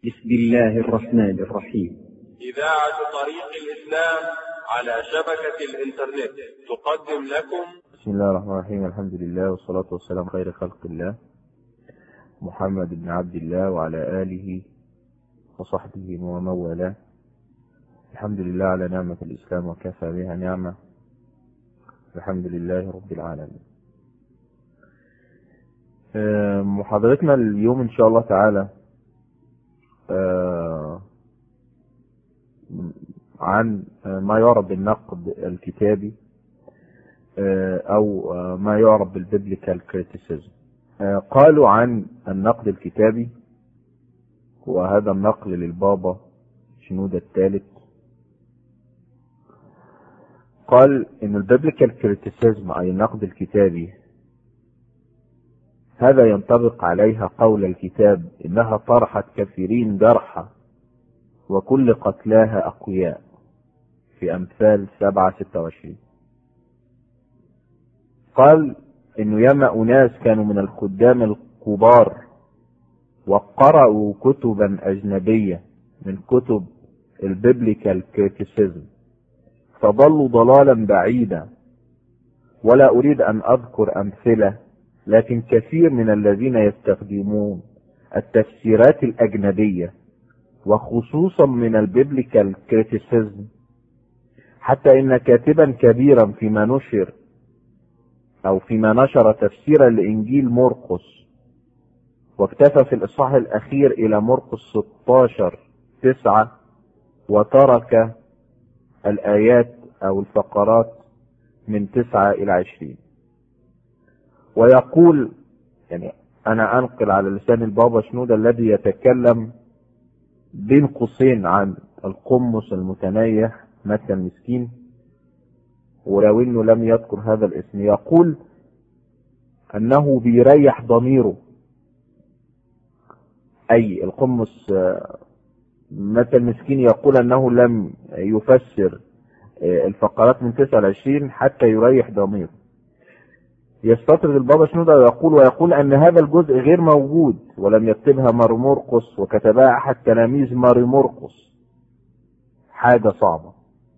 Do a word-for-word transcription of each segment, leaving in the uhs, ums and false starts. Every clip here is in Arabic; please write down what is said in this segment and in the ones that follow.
بسم الله الرحمن الرحيم. إذاعة طريق الإسلام على شبكة الإنترنت تقدم لكم. بسم الله الرحمن الرحيم. الحمد لله والصلاة والسلام خير خلق الله محمد بن عبد الله وعلى آله وصحبه ومن والاه. الحمد لله على نعمة الإسلام وكفى بها نعمة. الحمد لله رب العالمين. محاضرتنا اليوم إن شاء الله تعالى عن ما يعرف بالنقد الكتابي أو ما يعرف بالبيبليكال كريتيسيزم. قالوا عن النقد الكتابي، وهذا النقل للبابا شنودة الثالث، قال إن البيبليكال كريتيسيزم أي النقد الكتابي هذا ينطبق عليها قول الكتاب إنها طرحت كثيرين جرحى وكل قتلاها أقوياء في أمثال سبعة ستة وعشرين. قال إنه ياما أناس كانوا من الخدام الكبار وقرأوا كتبا أجنبية من كتب البيبليكال كريتيسيزم فضلوا ضلالا بعيدا، ولا أريد أن أذكر أمثلة، لكن كثير من الذين يستخدمون التفسيرات الأجنبية وخصوصا من البيبليكال كريتيسيزم، حتى إن كاتبا كبيرا فيما نشر أو فيما نشر تفسيرا لإنجيل مرقس، واكتفى في الإصحاح الأخير إلى مرقس ستة عشر تسعة وترك الآيات أو الفقرات من تسعة إلى عشرين، ويقول، يعني أنا أنقل على لسان البابا شنودة الذي يتكلم بين قوسين عن القمص المتنيح متى المسكين، ولو انه لم يذكر هذا الاسم، يقول انه بيريح ضميره، اي القمص متى المسكين يقول انه لم يفسر الفقرات من تسعة لعشرين حتى يريح ضميره. يستطرد البابا شنودة ويقول ويقول ان هذا الجزء غير موجود ولم يكتبها ماري مرقس وكتبها احد تلاميذ ماري مرقس، حاجة صعبة.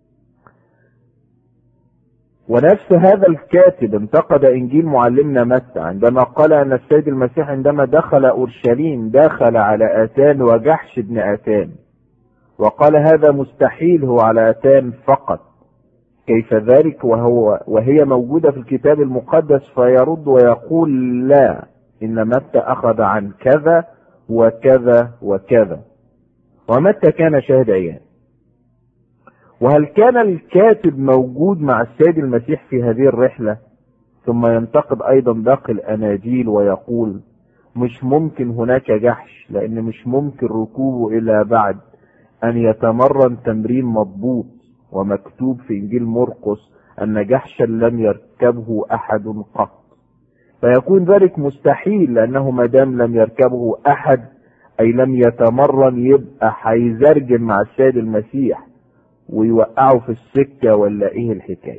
ونفس هذا الكاتب انتقد انجيل معلمنا متى عندما قال ان السيد المسيح عندما دخل اورشليم دخل على اتان وجحش ابن اتان، وقال هذا مستحيل، هو على اتان فقط، كيف ذلك وهو وهي موجودة في الكتاب المقدس؟ فيرد ويقول لا، ان متى اخذ عن كذا وكذا وكذا، ومتى كان شاهد عيان. وهل كان الكاتب موجود مع السيد المسيح في هذه الرحلة؟ ثم ينتقد ايضا باقي الاناجيل ويقول مش ممكن هناك جحش، لان مش ممكن ركوبه الا بعد ان يتمرن تمرين مضبوط، ومكتوب في انجيل مرقس ان جحشا لم يركبه احد قط، فيكون ذلك مستحيل، لانه ما دام لم يركبه احد اي لم يتمرن يبقى هيزرجن مع السيد المسيح ويوقعوا في السكة، ولا ايه الحكاية؟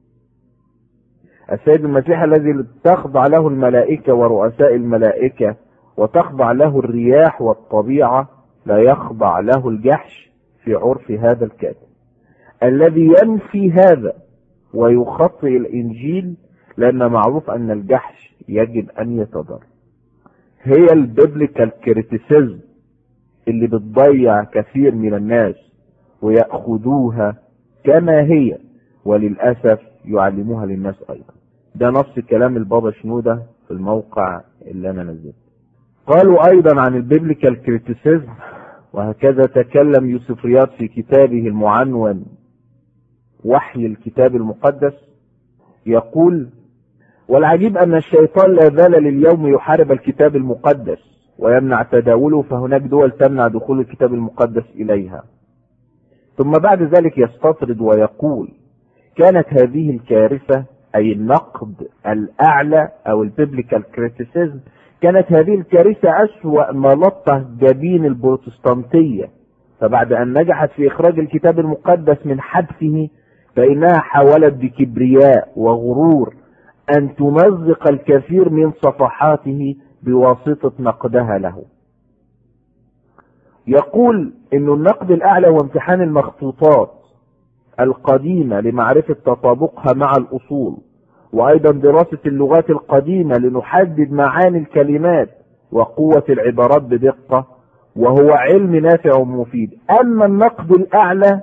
السيد المسيح الذي تخضع له الملائكة ورؤساء الملائكة وتخضع له الرياح والطبيعة لا يخضع له الجحش في عرف هذا الكاتب الذي ينفي هذا ويخطئ الانجيل، لان معروف ان الجحش يجب ان يتضر. هي البيبليكال كريتيسيزم اللي بتضيع كثير من الناس ويأخذوها كما هي، وللأسف يعلموها للناس أيضا. ده نص كلام البابا شنودة في الموقع اللي أنا نزلته. قالوا أيضا عن البيبليكال كريتيسيزم، وهكذا تكلم يوسف رياض في كتابه المعنون وحي الكتاب المقدس، يقول والعجيب أن الشيطان لا زال لليوم يحارب الكتاب المقدس ويمنع تداوله، فهناك دول تمنع دخول الكتاب المقدس إليها. ثم بعد ذلك يستطرد ويقول كانت هذه الكارثة، أي النقد الأعلى أو البيبليكال كريتيسيزم، كانت هذه الكارثة أسوأ ما لطه جبين البروتستانتية، فبعد أن نجحت في إخراج الكتاب المقدس من حبسه فإنها حاولت بكبرياء وغرور أن تمزق الكثير من صفحاته بواسطة نقدها له. يقول إن النقد الأعلى هو امتحان المخطوطات القديمة لمعرفة تطابقها مع الأصول، وأيضا دراسة اللغات القديمة لنحدد معاني الكلمات وقوة العبارات بدقة، وهو علم نافع ومفيد. أما النقد الأعلى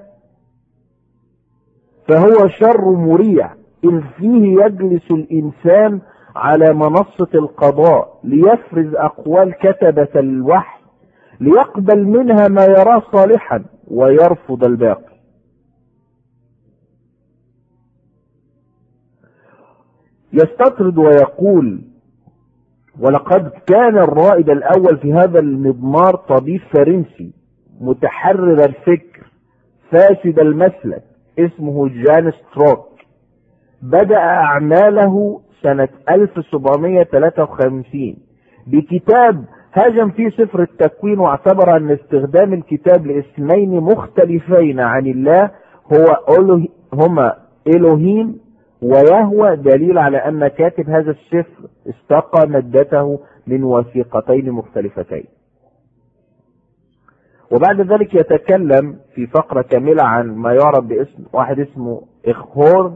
فهو شر مريع، إذ فيه يجلس الإنسان على منصة القضاء ليفرز أقوال كتبة الوحي ليقبل منها ما يراه صالحا ويرفض الباقي. يستطرد ويقول: ولقد كان الرائد الأول في هذا المضمار طبيب فرنسي متحرر الفكر فاسد المسلك اسمه جان ستروك، بدأ أعماله سنة ألف وسبعمائة وثلاثة وخمسين بكتاب هاجم فيه سفر التكوين، واعتبر أن استخدام الكتاب لاسمين مختلفين عن الله هو هما إلهيم ويهوى دليل على أن كاتب هذا السفر استقى مادته من وثيقتين مختلفتين. وبعد ذلك يتكلم في فقرة كاملة عن ما يعرف باسم واحد اسمه إخهور،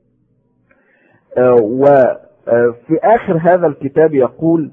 وفي آخر هذا الكتاب يقول: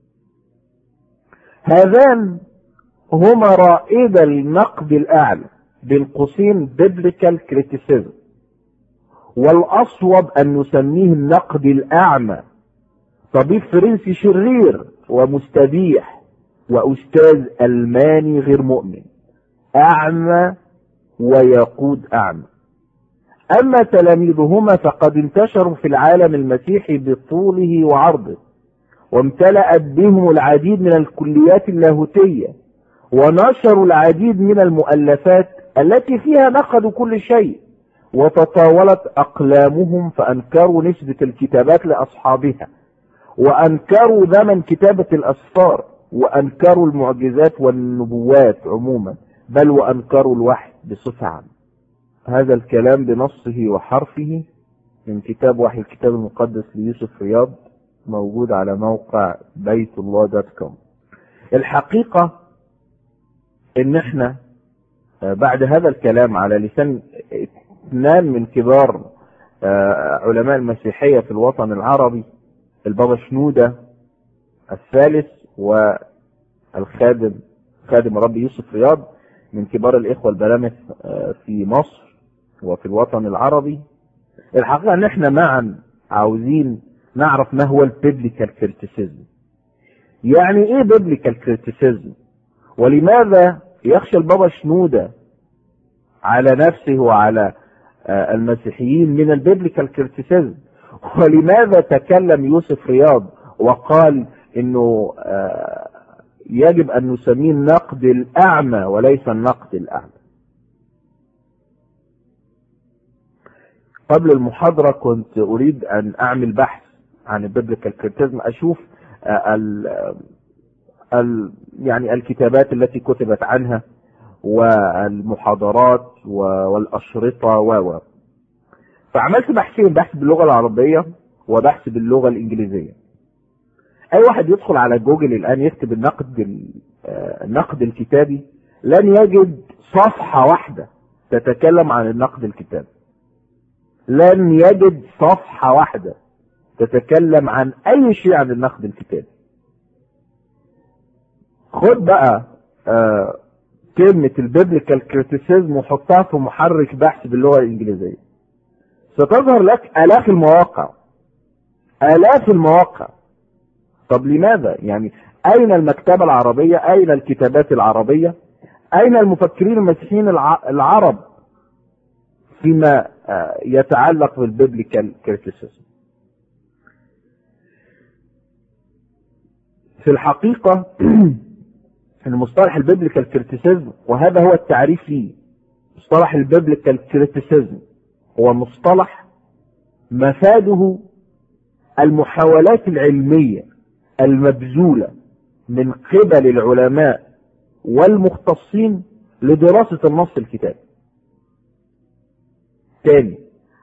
هذان هما رائد النقد الأعلى بين قوسين biblical criticism، والأصوب أن نسميه النقد الأعمى. طبيب فرنسي شرير ومستبيح، وأستاذ ألماني غير مؤمن، أعمى ويقود أعمى. أما تلاميذهما فقد انتشروا في العالم المسيحي بطوله وعرضه، وامتلأت بهم العديد من الكليات اللاهوتية، ونشروا العديد من المؤلفات التي فيها نقدوا كل شيء، وتطاولت أقلامهم فأنكروا نسبة الكتابات لأصحابها، وأنكروا زمن كتابة الأسفار، وأنكروا المعجزات والنبوات عموما، بل وأنكروا الوحي بصفة عامة. هذا الكلام بنصه وحرفه من كتاب وحي الكتاب المقدس ليوسف رياض، موجود على موقع بيت الله دوت كوم. الحقيقة ان احنا بعد هذا الكلام على لسان اثنان من كبار علماء المسيحية في الوطن العربي، البابا شنودة الثالث والخادم خادم ربي يوسف رياض، من كبار الإخوة البلامة في مصر وفي الوطن العربي، الحقيقة ان احنا معا عاوزين نعرف ما هو البيبليكال كريتيسيزم. يعني ايه بيبليكال كريتيسيزم؟ ولماذا يخشى البابا شنودة على نفسه وعلى المسيحيين من البيبليكال كريتيسيزم؟ ولماذا تكلم يوسف رياض وقال انه يجب ان نسميه النقد الاعمى وليس النقد الاعمى؟ قبل المحاضرة كنت اريد ان اعمل بحث عن البيبليكال كريتيسيزم، اشوف ال ال يعني الكتابات التي كتبت عنها والمحاضرات والاشرطة و فعملت بحثين، بحث باللغة العربية وبحث باللغة الانجليزية. اي واحد يدخل على جوجل الان يكتب النقد النقد الكتابي لن يجد صفحة واحدة تتكلم عن النقد الكتابي، لن يجد صفحة واحدة تتكلم عن اي شيء عن النقد الكتابي. خد بقى آه كلمة البيبليكال كريتيسيزم وحطها في محرك بحث باللغة الانجليزية، ستظهر لك آلاف المواقع آلاف المواقع. طب لماذا؟ يعني أين المكتبة العربية؟ أين الكتابات العربية؟ أين المفكرين المسيحيين العرب فيما يتعلق بالبيبليكال كريتيسيزم؟ في الحقيقة المصطلح البيبليكال كريتيسيزم، وهذا هو التعريف فيه، مصطلح البيبليكال كريتيسيزم هو مصطلح مفاده المحاولات العلمية المبذولة من قبل العلماء والمختصين لدراسة النص الكتابي. تاني،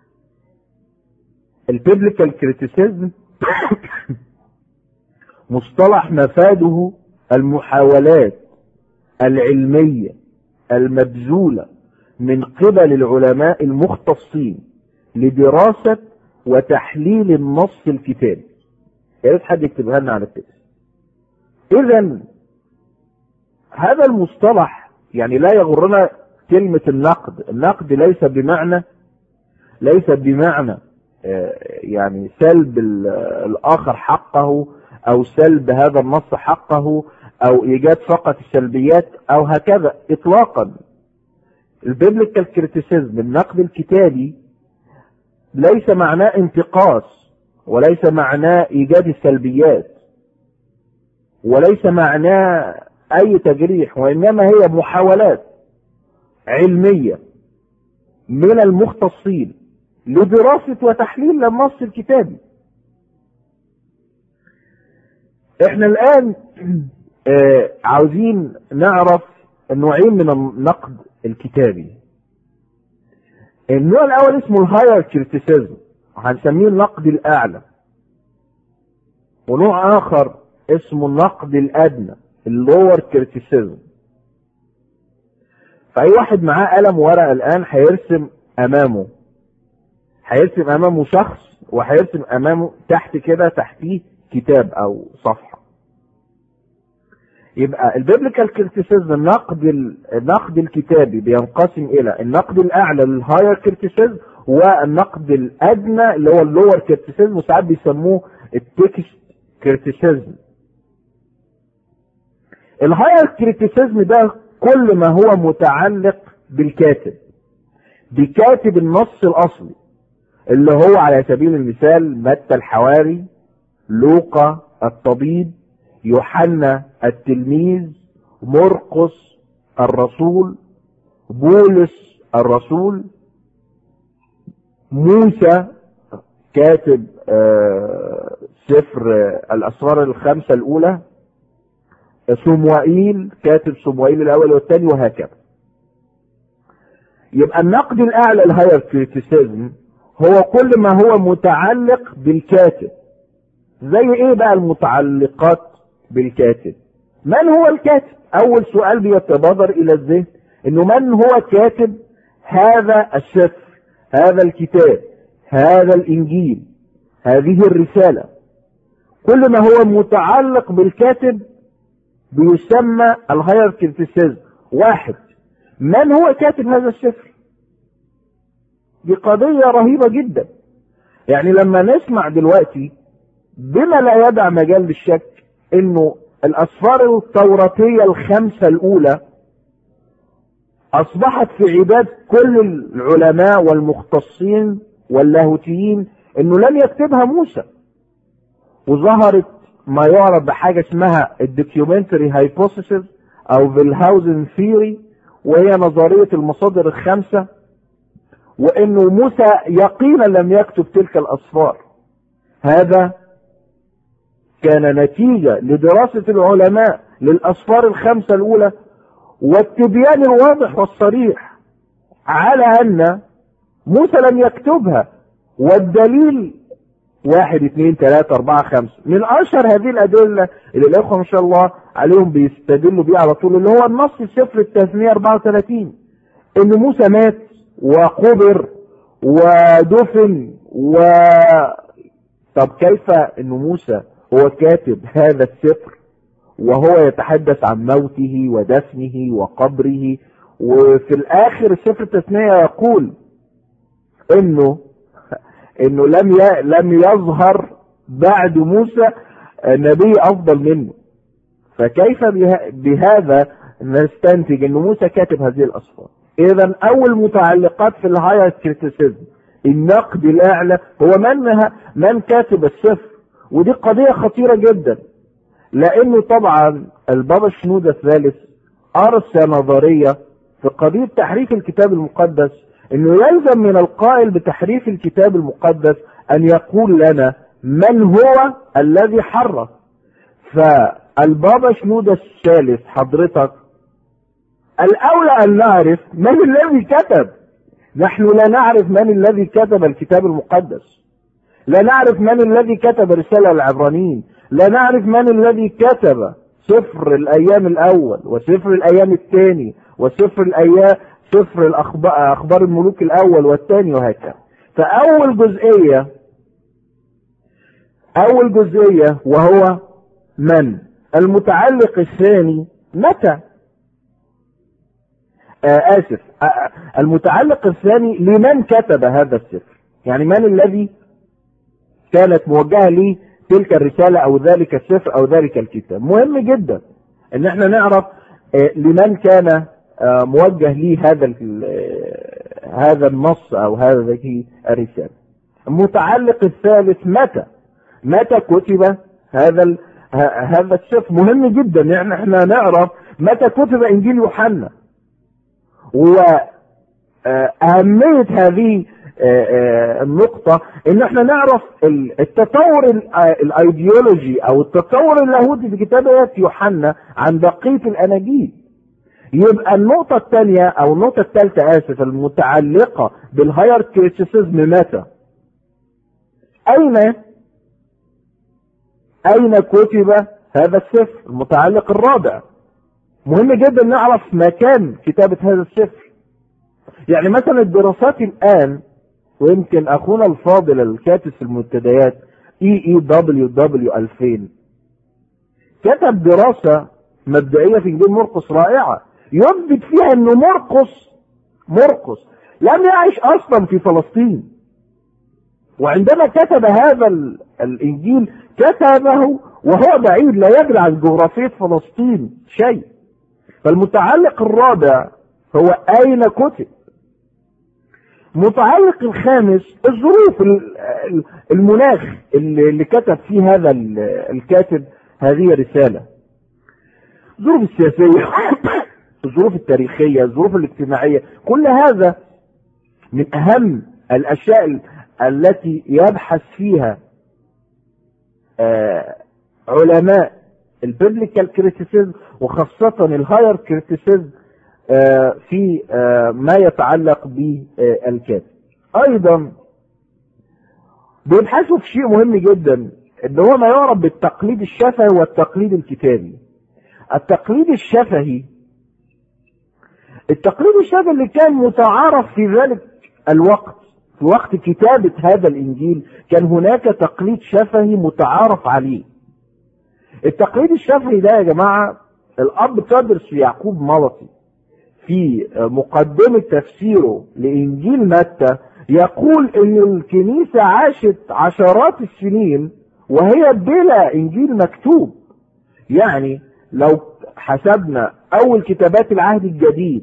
البيبليكال كريتيسيزم مصطلح مفاده المحاولات العلمية المبذولة من قبل العلماء المختصين لدراسة وتحليل النص الكتابي. يا ريت حد يكتبها لنا على التكست. إذا هذا المصطلح يعني لا يغرنا كلمة النقد. النقد ليس بمعنى ليس بمعنى يعني سلب الآخر حقه أو سلب هذا النص حقه أو إيجاد فقط السلبيات أو هكذا إطلاقا. البيبليكال كريتيسيزم النقد الكتابي ليس معناه انتقاص وليس معناه إيجاد السلبيات وليس معناه أي تجريح، وإنما هي محاولات علمية من المختصين لدراسة وتحليل النص الكتابي. احنا الآن اه عاوزين نعرف النوعين من النقد الكتابي. النوع الأول اسمه الهاير كريتيسيزم، هنسميه النقد الأعلى، ونوع آخر اسمه النقد الأدنى اللور كريتيسيزم. فأي واحد معاه قلم ورقة الآن هيرسم أمامه هيرسم أمامه شخص وهيرسم أمامه تحت كده تحتيه كتاب أو صفحة. يبقى البيبليكال كريتيسيزم النقد النقد الكتابي بينقسم إلى النقد الأعلى الهاير كريتيسيزم والنقد الأدنى اللي هو اللور كريتيسيزم، وساعات بيسموه التكست كريتيسيزم. الهاير كريتيسيزم ده كل ما هو متعلق بالكاتب بكاتب النص الأصلي، اللي هو على سبيل المثال متى الحواري، لوقا الطبيب، يوحنا التلميذ، مرقس الرسول، بولس الرسول، موسى كاتب آه سفر آه الأسرار الخمسة الأولى، صموئيل كاتب صموئيل الأول والثاني، وهكذا. يبقى النقد الأعلى الهاير كريتيسيزم هو كل ما هو متعلق بالكاتب. زي ايه بقى المتعلقات بالكاتب؟ من هو الكاتب؟ اول سؤال بيتبادر الى الذهن انه من هو كاتب هذا السفر، هذا الكتاب، هذا الانجيل، هذه الرسالة. كل ما هو متعلق بالكاتب بيسمى الهاير كريتيسيزم. واحد، من هو كاتب هذا السفر؟ دي قضية رهيبة جدا. يعني لما نسمع دلوقتي بما لا يدع مجال للشك انه الاسفار التوراتية الخمسة الاولى اصبحت في عباد كل العلماء والمختصين واللاهوتيين انه لم يكتبها موسى، وظهرت ما يعرف بحاجة اسمها الدوكيومنتري هايبوثيسيس او فيلهاوزن ثيوري، وهي نظرية المصادر الخمسة، وانه موسى يقينا لم يكتب تلك الاسفار. هذا كان نتيجة لدراسة العلماء للاسفار الخمسة الاولى والتبيان الواضح والصريح على ان موسى لم يكتبها. والدليل واحد اثنين ثلاثة اربعة خمسة. من اشهر هذه الادلة اللي الاخوة ما شاء الله عليهم بيستدلوا بيه على طول اللي هو النص سفر التثنية اربعة وثلاثين، ان موسى مات وقبر ودفن و طب كيف ان موسى هو كاتب هذا السفر وهو يتحدث عن موته ودفنه وقبره، وفي الاخر سفر التثنية يقول انه انه لم ي... لم يظهر بعد موسى نبي افضل منه. فكيف به... بهذا نستنتج ان موسى كاتب هذه الاسفار؟ اذا اول متعلقات في الهاير كريتيسيزم النقد الاعلى هو من من كاتب السفر. ودي قضية خطيرة جدا، لانه طبعا البابا شنودة الثالث ارسى نظرية في قضية تحريف الكتاب المقدس، انه يلزم من القائل بتحريف الكتاب المقدس ان يقول لنا من هو الذي حرف. فالبابا شنودة الثالث حضرتك الاولى ان نعرف من الذي كتب. نحن لا نعرف من الذي كتب الكتاب المقدس، لا نعرف من الذي كتب رسالة العبرانيين، لا نعرف من الذي كتب سفر الايام الاول وسفر الايام الثاني وسفر الايام سفر الاخبار اخبار الملوك الاول والثاني وهكذا. فاول جزئية اول جزئية وهو من. المتعلق الثاني متى. آه اسف آه المتعلق الثاني لمن كتب هذا السفر، يعني من الذي كانت موجهة ليه تلك الرسالة او ذلك السفر او ذلك الكتاب. مهم جدا ان احنا نعرف آه لمن كان آه موجه ليه هذا هذا النص او هذه الرسالة. المتعلق الثالث متى متى كتب هذا هذا السفر. مهم جدا يعني احنا نعرف متى كتب انجيل يوحنا، وأهمية هذه النقطة ان احنا نعرف التطور الايديولوجي او التطور اللاهوتي في كتابة يوحنا عن بقية الاناجيل. يبقى النقطة الثانية او النقطة الثالثة اسف المتعلقة بالهاير كريتيسيزم متى. اين اين كتب هذا السفر. المتعلق الرابع مهم جدا نعرف مكان كتابة هذا السفر. يعني مثلا الدراسات الآن، ويمكن أخونا الفاضل الكاتب في المنتديات إي إي دبليو دبليو ألفين كتب دراسة مبدئية في إنجيل مرقس رائعة يثبت فيها أنه مرقس مرقس لم يعيش أصلا في فلسطين، وعندما كتب هذا الإنجيل كتبه وهو بعيد لا يدري عن جغرافية فلسطين شيء. فالمتعلق الرابع هو أين كتب. متعلق الخامس الظروف المناخ اللي كتب فيه هذا الكاتب هذه الرسالة. الظروف السياسية الظروف التاريخية الظروف الاجتماعية، كل هذا من أهم الأشياء التي يبحث فيها علماء البيبليكال كريتيسيزم وخاصة الهاير كريتيسيزم في ما يتعلق بالكاتب. ايضا بيبحثوا في شيء مهم جدا اللي هو ما يعرف بالتقليد الشفهي والتقليد الكتابي. التقليد الشفهي التقليد الشفهي اللي كان متعارف في ذلك الوقت، في وقت كتابة هذا الانجيل كان هناك تقليد شفهي متعارف عليه. التقليد الشفهي ده يا جماعة الاب تدرس يعقوب ملطي في مقدمة تفسيره لانجيل متى يقول ان الكنيسة عاشت عشرات السنين وهي بلا انجيل مكتوب. يعني لو حسبنا اول كتابات العهد الجديد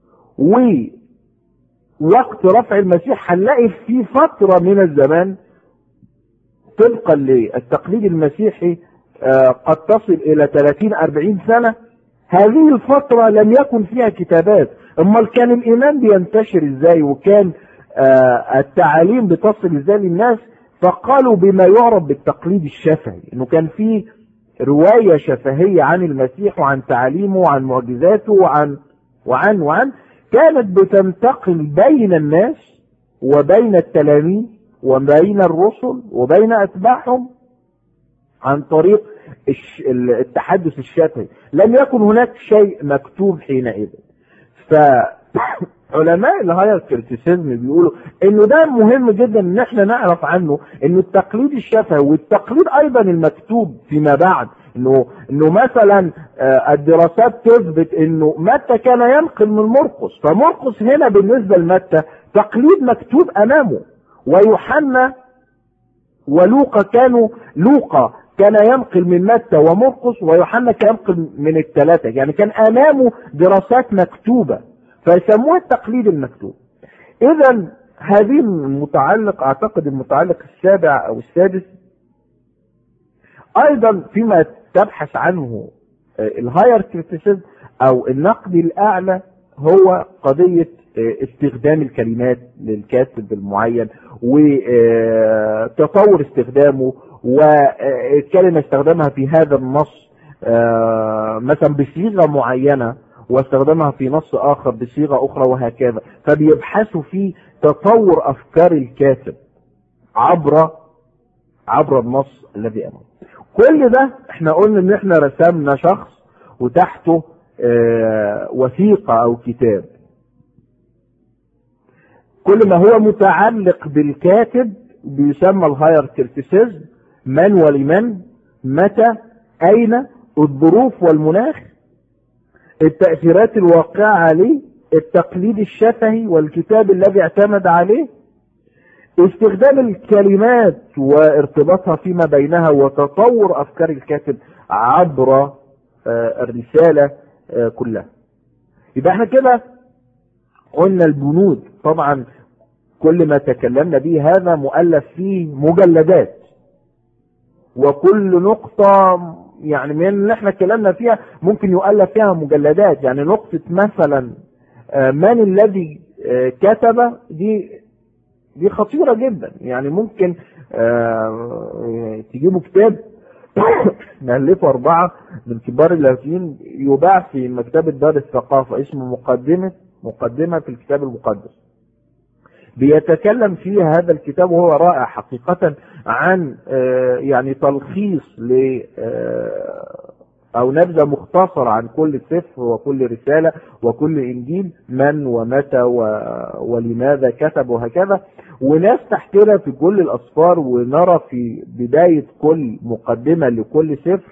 ووقت رفع المسيح هنلاقي في فترة من الزمان طبقا للتقليد المسيحي قد تصل الى ثلاثين أربعين سنة. هذه الفترة لم يكن فيها كتابات. اما كان الايمان بينتشر ازاي وكان التعاليم بتصل ازاي للناس، فقالوا بما يعرف بالتقليد الشفهي، انه كان فيه رواية شفهية عن المسيح وعن تعاليمه وعن معجزاته وعن وعن وعن كانت بتنتقل بين الناس وبين التلاميذ وبين الرسل وبين اتباعهم عن طريق التحدث الشفهي. لم يكن هناك شيء مكتوب حينئذ. فعلماء الهاير كريتيسيزم بيقولوا انه ده مهم جدا ان احنا نعرف عنه انه التقليد الشفهي والتقليد ايضا المكتوب فيما بعد، انه انه مثلا الدراسات تثبت انه متى كان ينقل من مرقس، فمرقس هنا بالنسبة لمتى تقليد مكتوب امامه، ويوحنا ولوقا كانوا لوقا كان ينقل من متى ومرقس، ويوحنا كان ينقل من الثلاثة، يعني كان امامه دراسات مكتوبة فيسموه التقليد المكتوب. اذا هذه المتعلق اعتقد المتعلق السابع او السادس ايضا فيما تبحث عنه الهاير كريتيسيزم او النقد الاعلى هو قضية استخدام الكلمات للكاتب المعين وتطور استخدامه، والكلمة استخدامها في هذا النص مثلا بصيغة معينة واستخدامها في نص اخر بصيغة اخرى وهكذا. فبيبحثوا في تطور افكار الكاتب عبر عبر النص الذي امامه. كل ده احنا قلنا ان احنا رسمنا شخص وتحته اه وثيقة او كتاب. كل ما هو متعلق بالكاتب بيسمى الهايركريتيسيزم، من ولمن، متى، اين، الظروف والمناخ، التأثيرات الواقعة عليه، التقليد الشفهي والكتاب الذي اعتمد عليه، استخدام الكلمات وارتباطها فيما بينها، وتطور افكار الكاتب عبر الرسالة كلها. يبقى احنا كده قلنا البنود. طبعا كل ما تكلمنا به هذا مؤلف فيه مجلدات، وكل نقطة يعني من اللي احنا اتكلمنا فيها ممكن يؤلف فيها مجلدات. يعني نقطة مثلا من الذي كتب دي دي خطيرة جدا. يعني ممكن تجيبوا كتاب مؤلفه أربعة من كبار اللاهوتيين يباع في مكتبة دار الثقافة، اسمه مقدمة مقدمة في الكتاب المقدس. بيتكلم فيه هذا الكتاب وهو رائع حقيقة عن يعني تلخيص ل او نبذة مختصرة عن كل سفر وكل رسالة وكل انجيل، من ومتى ولماذا كتب وهكذا. وناس تحتنا في كل الاسفار، ونرى في بداية كل مقدمة لكل سفر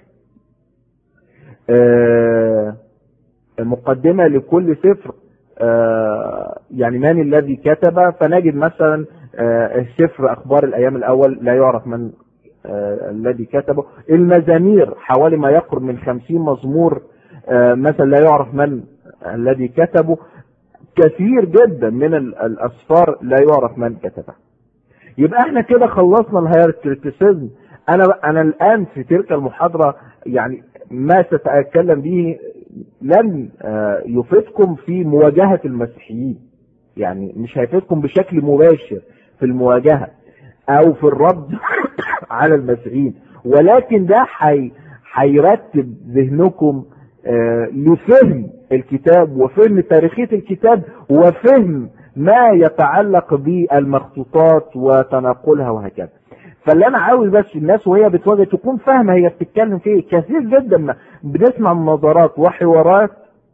مقدمة لكل سفر يعني من الذي كتب. فنجد مثلا سفر اخبار الايام الاول لا يعرف من الذي كتبه. المزامير حوالي ما يقرب من خمسين مزمور مثلا لا يعرف من الذي كتبه. كثير جدا من الاسفار لا يعرف من كتبه. يبقى احنا كده خلصنا الهايركريتيسيزم. انا انا الان في تلك المحاضرة يعني ما سأتكلم به لن يفيدكم في مواجهة المسيحيين، يعني مش هيفيدكم بشكل مباشر في المواجهة او في الرد على المسيحيين، ولكن ده حي هيرتب ذهنكم لفهم الكتاب وفهم تاريخية الكتاب وفهم ما يتعلق بالمخطوطات وتناقلها وهكذا. فاللي انا عاوز بس الناس وهي بتواجه تكون فاهمه هي بتتكلم في ايه. كثير جدا ما بنسمع مناظرات وحوارات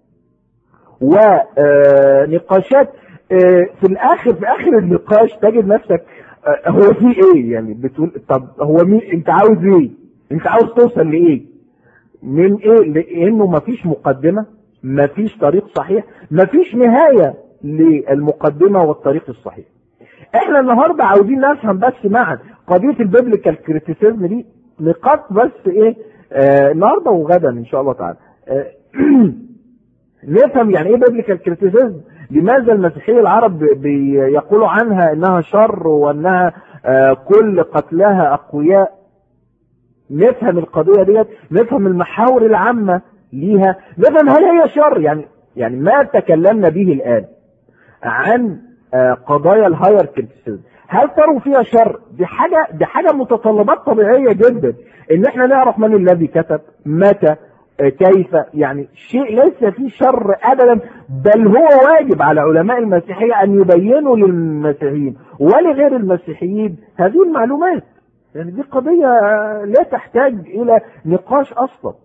ونقاشات في الاخر في اخر النقاش تجد نفسك هو في ايه؟ يعني بتقول طب هو مين انت عاوز ايه؟ انت عاوز توصل لايه؟ من ايه؟ لانه مفيش مقدمه، مفيش طريق صحيح، مفيش نهايه للمقدمه والطريق الصحيح. احنا النهارده عاوزين نفهم بس معا قضيه البيبليكال كريتيسيزم دي نقاط بس ايه آه النهارده وغدا ان شاء الله تعالى آه نفهم يعني ايه بيبليكال كريتيسيزم. لماذا المسيحيين العرب بيقولوا عنها انها شر وانها آه كل قتلها اقوياء. نفهم القضيه ديت، نفهم المحاور العامه ليها، نفهم هل هي شر. يعني يعني ما تكلمنا به الان عن قضايا الهايركريتيسيزم هل تروا فيها شر؟ دي حاجه دي حاجه متطلبات طبيعيه جدا ان احنا نعرف من الذي كتب، متى، كيف. يعني شيء ليس فيه شر ابدا، بل هو واجب على علماء المسيحيه ان يبينوا للمسيحيين ولغير المسيحيين هذه المعلومات. يعني دي قضيه لا تحتاج الى نقاش اصلا.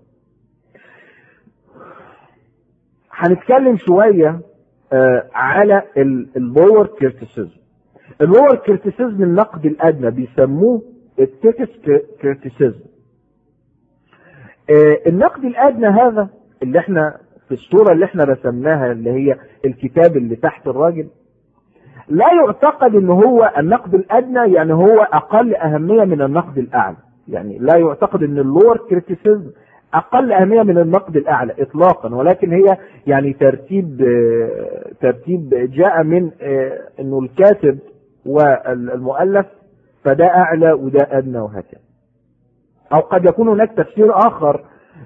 هنتكلم شويه على اللور كريتيسيزم. اللور كريتيسيزم النقد الادنى بيسموه التكست كريتيسيزم. النقد الادنى هذا اللي احنا في الصورة اللي احنا رسمناها اللي هي الكتاب اللي تحت الراجل، لا يعتقد ان هو النقد الادنى يعني هو اقل اهمية من النقد الاعلى. يعني لا يعتقد ان اللور كريتيسيزم اقل اهمية من النقد الاعلى اطلاقا، ولكن هي يعني ترتيب ترتيب جاء من انه الكاتب والمؤلف فده اعلى وده ادنى وهكذا. او قد يكون هناك تفسير اخر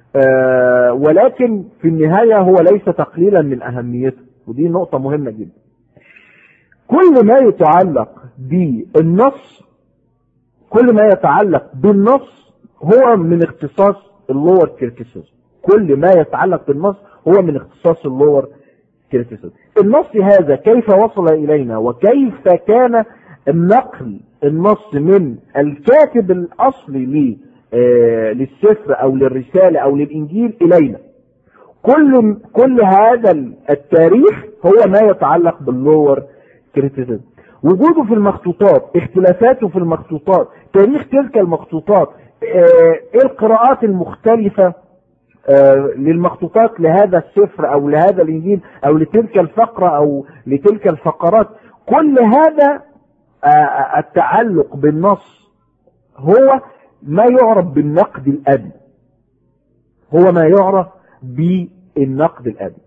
ولكن في النهاية هو ليس تقليلا من اهميته، ودي نقطة مهمة جدا. كل ما يتعلق بالنص كل ما يتعلق بالنص هو من اختصاص اللور كريتيسيزم. كل ما يتعلق بالنص هو من اختصاص اللور كريتيسيزم. النص هذا كيف وصل الينا وكيف كان النقل النص من الكاتب الاصلي آه للسفر او للرسالة او للانجيل الينا. كل كل هذا التاريخ هو ما يتعلق باللور كريتيسيزم. وجوده في المخطوطات، اختلافاته في المخطوطات، تاريخ تلك المخطوطات، ايه آه القراءات المختلفة آه للمخطوطات لهذا السفر او لهذا الانجيل او لتلك الفقرة او لتلك الفقرات. كل هذا آه التعلق بالنص هو ما يعرف بالنقد الأدبي، هو ما يعرف بالنقد الأدبي.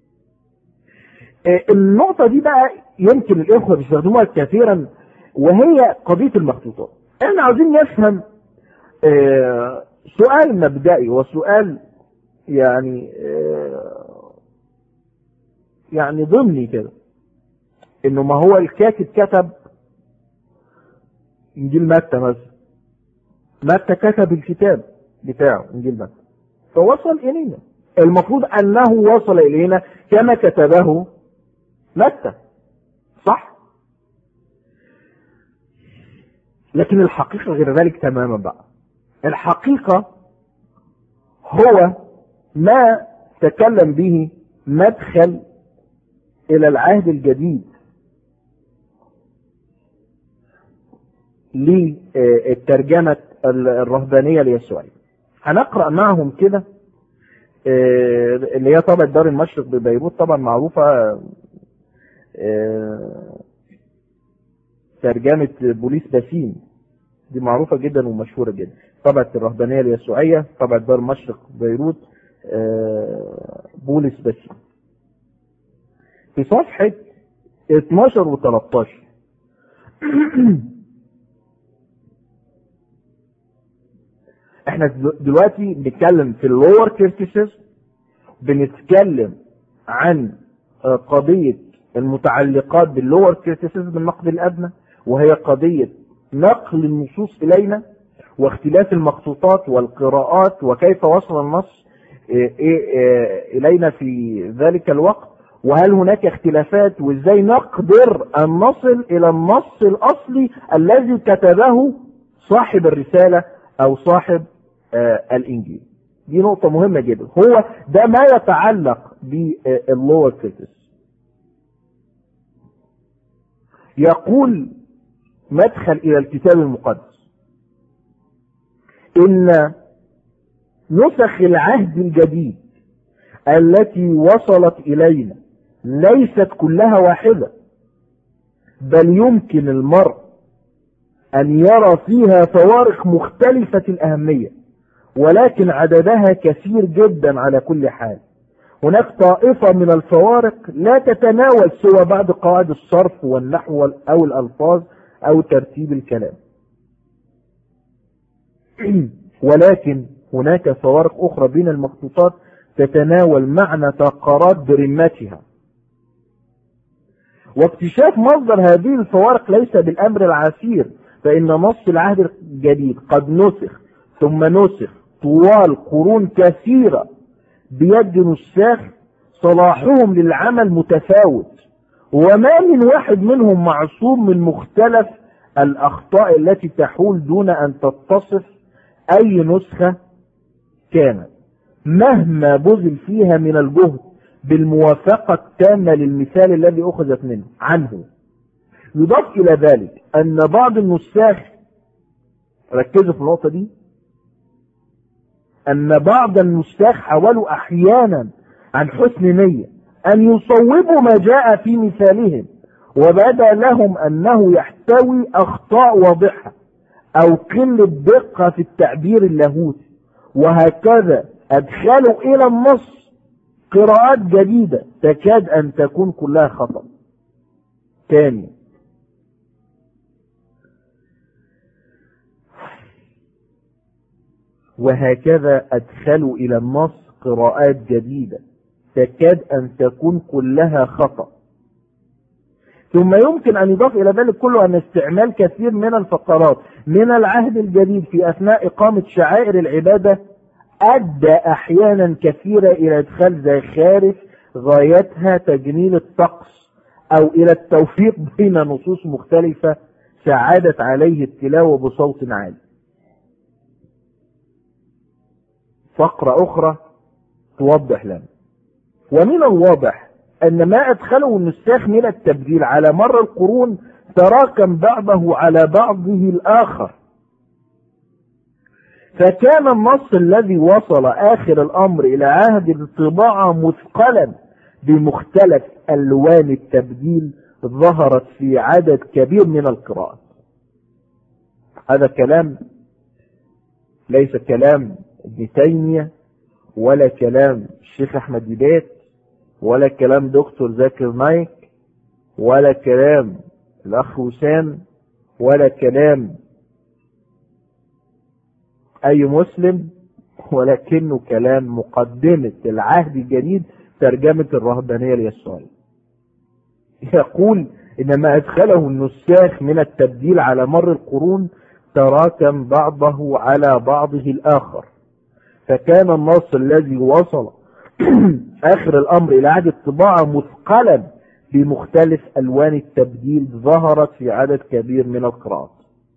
النقطة دي بقى يمكن الإخوة بيستخدموها كثيرا، وهي قضية المخطوطات. احنا عاوزين نفهم سؤال مبدئي وسؤال يعني يعني ضمني كده، انه ما هو الكاتب كتب انجيل متى مثلا، متى كتب الكتاب بتاعه انجيل متى فوصل الينا، المفروض انه وصل الينا كما كتبه متى، صح؟ لكن الحقيقة غير ذلك تماما بقى. الحقيقة هو ما تكلم به مدخل الى العهد الجديد للترجمة الرهبانية اليسوعية. هنقرأ معهم كده اللي هي طبعا دار المشرق ببيروت، طبعا معروفة ترجمة بوليس باسين، دي معروفة جدا ومشهورة جدا. طبعا الرهبانية اليسوعية، طبعا دار المشرق ببيروت، بوليس باسين، في صفحة اتناشر و تلتاشر. احنا دلوقتي بنتكلم في اللور كريتيسيزم، بنتكلم عن قضية المتعلقات باللور كريتيسيزم النقد الأدنى، وهي قضية نقل النصوص إلينا واختلاف المخطوطات والقراءات وكيف وصل النص إلينا في ذلك الوقت، وهل هناك اختلافات وازاي نقدر أن نصل إلى النص الأصلي الذي كتبه صاحب الرسالة أو صاحب آه الإنجيل. دي نقطة مهمة جدا، هو ده ما يتعلق باللور كريتيسيزم. يقول مدخل إلى الكتاب المقدس إن نسخ العهد الجديد التي وصلت إلينا ليست كلها واحدة، بل يمكن المرء أن يرى فيها فوارق مختلفة الأهمية، ولكن عددها كثير جدا على كل حال. هناك طائفة من الفوارق لا تتناول سوى بعض قواعد الصرف والنحو أو الألفاظ أو ترتيب الكلام، ولكن هناك فوارق أخرى بين المخطوطات تتناول معنى تقارات برمتها. واكتشاف مصدر هذه الفوارق ليس بالأمر العسير، فإن نص العهد الجديد قد نسخ ثم نسخ طوال قرون كثيرة بيد نساخ صلاحهم للعمل متفاوت، وما من واحد منهم معصوم من مختلف الأخطاء التي تحول دون أن تتصف أي نسخة كانت، مهما بذل فيها من الجهد بالموافقة التامة للمثال الذي أخذت منه عنه. يضاف إلى ذلك أن بعض النساخ، ركزوا في النقطة دي، أن بعض النساخ حاولوا أحيانا عن حسن نية أن يصوبوا ما جاء في مثالهم، وبدا لهم أنه يحتوي أخطاء واضحة أو قلة دقة في التعبير اللاهوتي، وهكذا أدخلوا إلى النص قراءات جديدة تكاد أن تكون كلها خطأ. ثاني، وهكذا أدخلوا إلى النص قراءات جديدة تكاد أن تكون كلها خطأ. ثم يمكن أن يضاف إلى ذلك كله أن استعمال كثير من الفقرات من العهد الجديد في أثناء إقامة شعائر العبادة أدى أحيانا كثيرة إلى إدخال زخارف غايتها تجميل الطقس أو إلى التوفيق بين نصوص مختلفة ساعدت عليه التلاوة بصوت عالي. فقرة أخرى توضح لنا. ومن الواضح أن ما أدخله النساخ من التبديل على مر القرون تراكم بعضه على بعضه الآخر، فكان النص الذي وصل آخر الأمر إلى عهد الطباعة مثقلا بمختلف ألوان التبديل ظهرت في عدد كبير من القراءات. هذا كلام ليس كلام ابن تيمية ولا كلام الشيخ أحمد ديبات ولا كلام دكتور ذاكر نايك ولا كلام الأخ وسام ولا كلام أي مسلم، ولكنه كلام مقدمة العهد الجديد ترجمة الرهبانية اليسوعية. يقول إن ما أدخله النساخ من التبديل على مر القرون تراكم بعضه على بعضه الآخر، فكان النص الذي وصل آخر الأمر إلى عهد الطباعة مثقلا بمختلف ألوان التبديل ظهرت في عدد كبير من القراءات.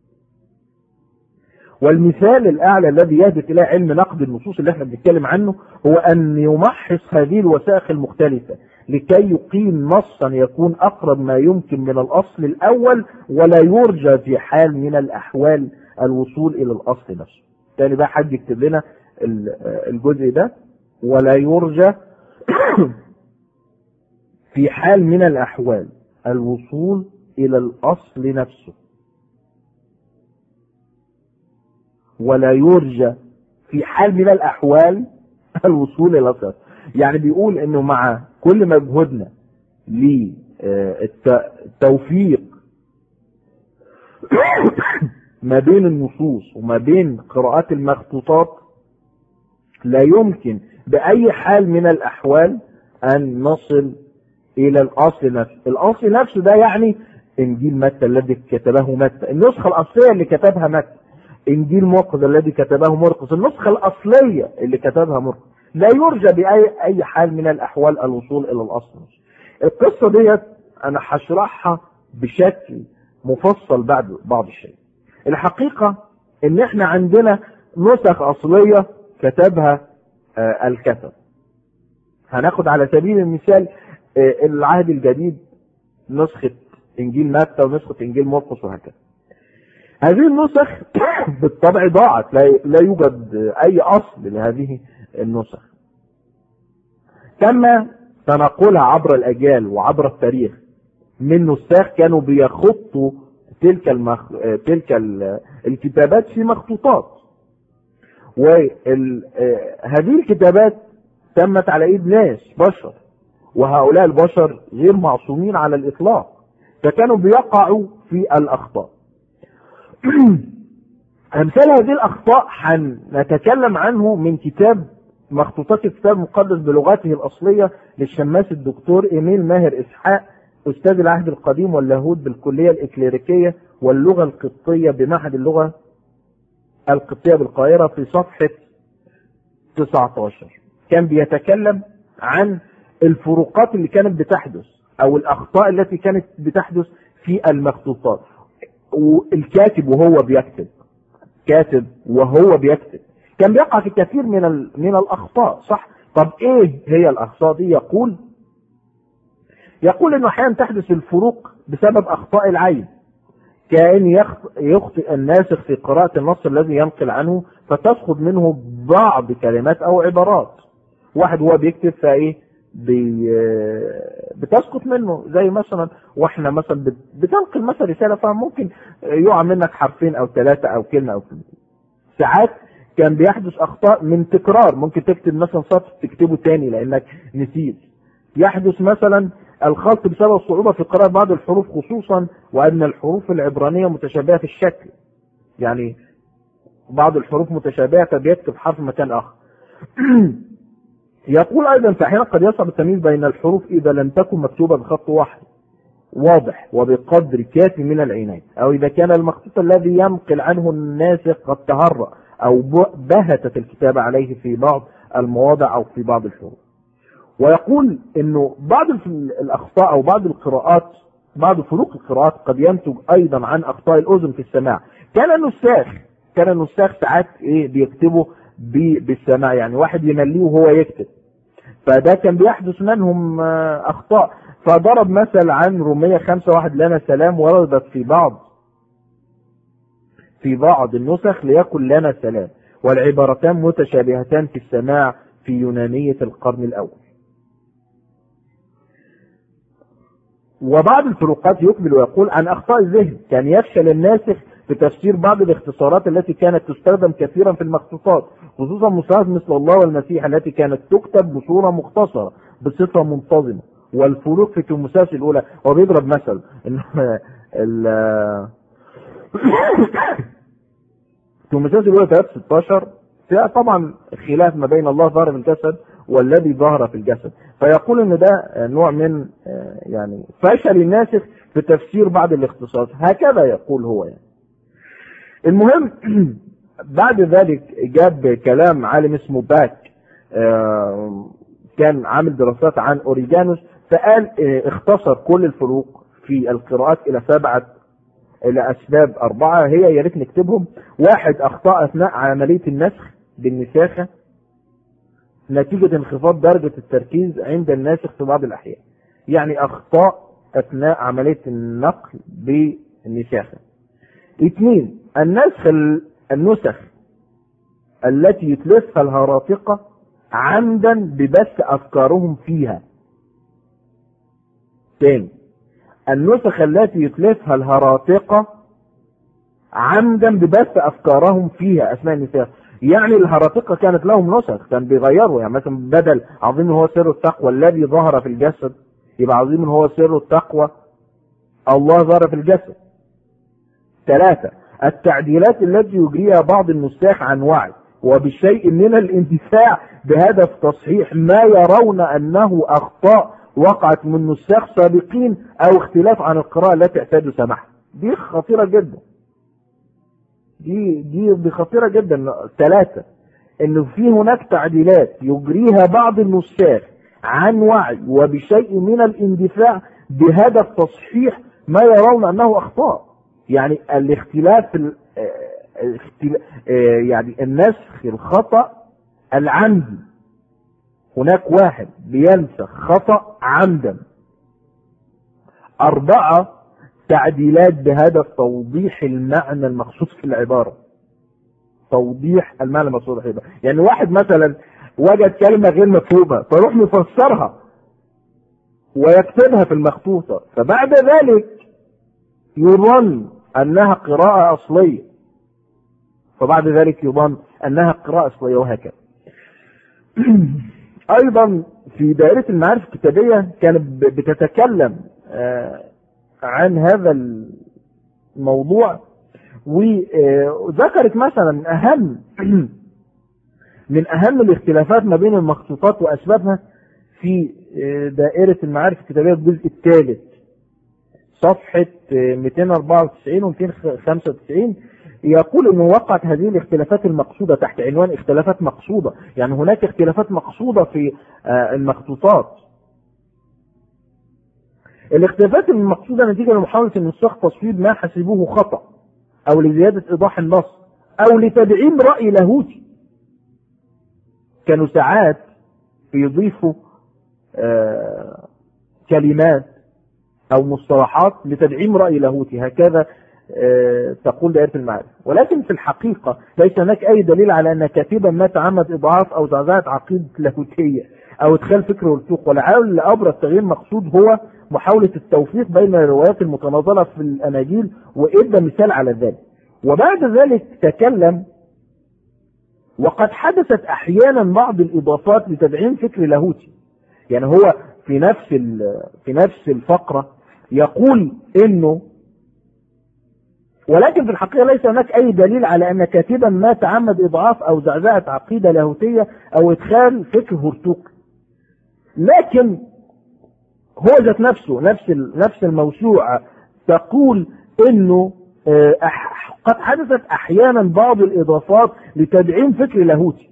والمثال الأعلى الذي يهدف إلى علم نقد النصوص اللي احنا بنتكلم عنه هو أن يمحص هذه الوثائق المختلفة لكي يقيم نصا يكون أقرب ما يمكن من الأصل الأول ولا يرجى في حال من الأحوال الوصول إلى الأصل نفسه. تاني بقى حد يكتب لنا الجزء ده، ولا يرجى في حال من الأحوال الوصول إلى الأصل نفسه، ولا يرجى في حال من الأحوال الوصول إلى الأصل. يعني بيقول إنه مع كل مجهودنا للتوفيق ما بين النصوص وما بين قراءات المخطوطات لا يمكن بأي حال من الأحوال أن نصل إلى الأصل نفسه. الأصل نفسه ده يعني إنجيل متى الذي كتبه متى، النسخة الأصلية اللي كتبها متى، إنجيل مرقس الذي كتبه مرقس، النسخة الأصلية اللي كتبها مرقس. لا يرجى بأي أي حال من الأحوال الوصول إلى الأصل. القصة ديت أنا هشرحها بشكل مفصل بعد بعض الشيء. الحقيقة إن إحنا عندنا نسخ أصلية كتبها آه الكتب. هناخد على سبيل المثال آه العهد الجديد نسخة إنجيل متى ونسخة إنجيل مرقس وهكذا. هذه النسخ بالطبع ضاعت، لا, لا يوجد أي أصل لهذه النسخ. تم تنقلها عبر الأجيال وعبر التاريخ من نساخ كانوا بيخطوا تلك المخ... تلك الكتابات في مخطوطات، وهذه الكتابات تمت على ايد ناس بشر، وهؤلاء البشر غير معصومين على الإطلاق، فكانوا بيقعوا في الأخطاء. أمثال هذه الأخطاء هنتكلم عنه من كتاب مخطوطات الكتاب المقدس بلغته الأصلية للشماس الدكتور إيميل ماهر إسحاق، أستاذ العهد القديم واللاهوت بالكلية الإكليريكية واللغة القبطية بمعهد اللغة القبطية بالقاهرة، في صفحة تسعة عشر. كان بيتكلم عن الفروقات اللي كانت بتحدث أو الأخطاء التي كانت بتحدث في المخطوطات. والكاتب وهو بيكتب كاتب وهو بيكتب كان بيقع في كثير من من الأخطاء، صح؟ طب إيه هي الأخطاء دي؟ يقول يقول إنه أحيانا تحدث الفروق بسبب أخطاء العين، كأن يخطئ الناسخ في قراءة النص الذي ينقل عنه فتسقط منه بعض كلمات أو عبارات. واحد هو بيكتب فإيه بي بتسقط منه، زي مثلا واحنا مثلا بتنقل مثلا رسالة فممكن يقع منك حرفين أو ثلاثة أو كلمة أو كلمة. ساعات كان بيحدث أخطاء من تكرار، ممكن تكتب مثلا سطر تكتبه تاني لأنك نسيت. يحدث مثلا الخلط بسبب الصعوبة في قراءة بعض الحروف، خصوصا وأن الحروف العبرانية متشابهة في الشكل، يعني بعض الحروف متشابهة فبيكتب حرف مكان آخر. يقول أيضا فأحيانا قد يصعب التمييز بين الحروف إذا لم تكن مكتوبة بخط واحد واضح وبقدر كافي من العناية، أو إذا كان المخطوط الذي ينقل عنه الناسخ قد تهرأ أو بهتت الكتابة عليه في بعض المواضع أو في بعض الحروف. ويقول إنه بعض الأخطاء أو بعض القراءات، بعض فروق القراءات قد ينتج أيضا عن أخطاء الأذن في السماع. كان النساخ كان النساخ ساعات إيه بيكتبوا بالسماع، يعني واحد يمليه وهو يكتب، فده كان بيحدث منهم اخطاء. فضرب مثل عن رومية خمسة واحد لنا سلام وردت في بعض في بعض النسخ ليكن لنا سلام، والعبارتان متشابهتان في السماع في يونانية القرن الأول. وبعض الفروقات يقبل ويقول عن أخطاء الذهن. كان يفشل الناسخ في تفسير بعض الاختصارات التي كانت تستخدم كثيرا في المخطوطات، خصوصا مصطلحات مثل الله والمسيح التي كانت تكتب بصورة مختصرة بصفة منتظمة. والفروق في تيموثاوس الأولى، هو بيضرب مثل إن تيموثاوس الأولى ثلاثة ستاشر فيها طبعا خلاف ما بين الله ظاهر في الجسد والذي ظهر في الجسد، فيقول ان ده نوع من يعني فشل الناسخ في تفسير بعض الاختصاصات، هكذا يقول هو يعني. المهم بعد ذلك جاب كلام عالم اسمه باك، كان عامل دراسات عن اوريجانوس، فقال اختصر كل الفروق في القراءات الى سبعه الى اسباب اربعه، هي يا ريت نكتبهم. واحد، اخطاء اثناء عمليه النسخ بالنساخه نتيجه انخفاض درجه التركيز عند الناسخ في بعض الاحيان، يعني اخطاء اثناء عمليه النقل بالنساخه. اثنين، النسخ النسخ التي يتلفها الهراطقه عمدا ببث افكارهم فيها. ثاني، النسخ التي يتلفها الهراطقة عمدا ببث أفكارهم فيها أثناء النساخ، يعني الهراطقة كانت لهم نسخ كان بيغيروا، يعني مثلا بدل عظيم هو سر التقوى الذي ظهر في الجسد يبقى عظيم هو سر التقوى الله ظهر في الجسد. ثلاثة، التعديلات التي يجريها بعض النساخ عن وعي وبشيء من الاندفاع بهدف تصحيح ما يرون أنه أخطاء وقعت من نساخ سابقين او اختلاف عن القراءة التي اعتادوا سماعها. دي خطيرة جدا، دي دي دي خطيرة جدا. ثلاثة، انه في هناك تعديلات يجريها بعض النساخ عن وعي وبشيء من الاندفاع بهدف تصحيح ما يرون انه اخطاء، يعني الاختلاف يعني النسخ الخطأ العمدي، هناك واحد بينسخ خطأ عمدا. أربعة، تعديلات بهدف توضيح المعنى المقصود في العبارة، توضيح المعنى المقصود في العبارة، يعني واحد مثلا وجد كلمة غير مفهومة فيروح مفسرها ويكتبها في المخطوطة، فبعد ذلك يظن أنها قراءة أصلية، فبعد ذلك يظن أنها قراءة أصلية، وهكذا. ايضا في دائرة المعارف الكتابية كانت بتتكلم عن هذا الموضوع، وذكرت مثلا اهم من اهم الاختلافات ما بين المخطوطات واسبابها في دائرة المعارف الكتابية الجزء الثالث صفحة مئتين وأربعة وتسعين و مئتين وخمسة وتسعين. يقول انه وقعت هذه الاختلافات المقصودة تحت عنوان اختلافات مقصودة، يعني هناك اختلافات مقصودة في المخطوطات. الاختلافات المقصودة نتيجة لمحاولة النساخ تصويب ما حسبوه خطأ او لزيادة ايضاح النص او لتدعيم رأي لاهوتي. كانوا ساعات يضيفوا كلمات او مصطلحات لتدعيم رأي لاهوتي، هكذا تقول دائرة المعارف. ولكن في الحقيقة ليس هناك أي دليل على أن كاتبا ما تعمد إضعاف أو زعزعة عقيدة لاهوتية أو إدخال فكر والسوق، ولعل أبرز تغيير مقصود هو محاولة التوفيق بين الروايات المتناظرة في الأناجيل، وإدى مثال على ذلك. وبعد ذلك تكلم وقد حدثت أحيانا بعض الإضافات لتدعيم فكر لاهوتي، يعني هو في نفس في نفس الفقرة يقول إنه ولكن في الحقيقة ليس هناك أي دليل على أن كاتبا ما تعمد إضعاف أو زعزعة عقيدة لاهوتية أو إدخال فكر هرطوقي. لكن هو ذات نفسه نفس نفس الموسوعة تقول إنه قد حدثت أحيانا بعض الإضافات لتدعيم فكر لاهوتي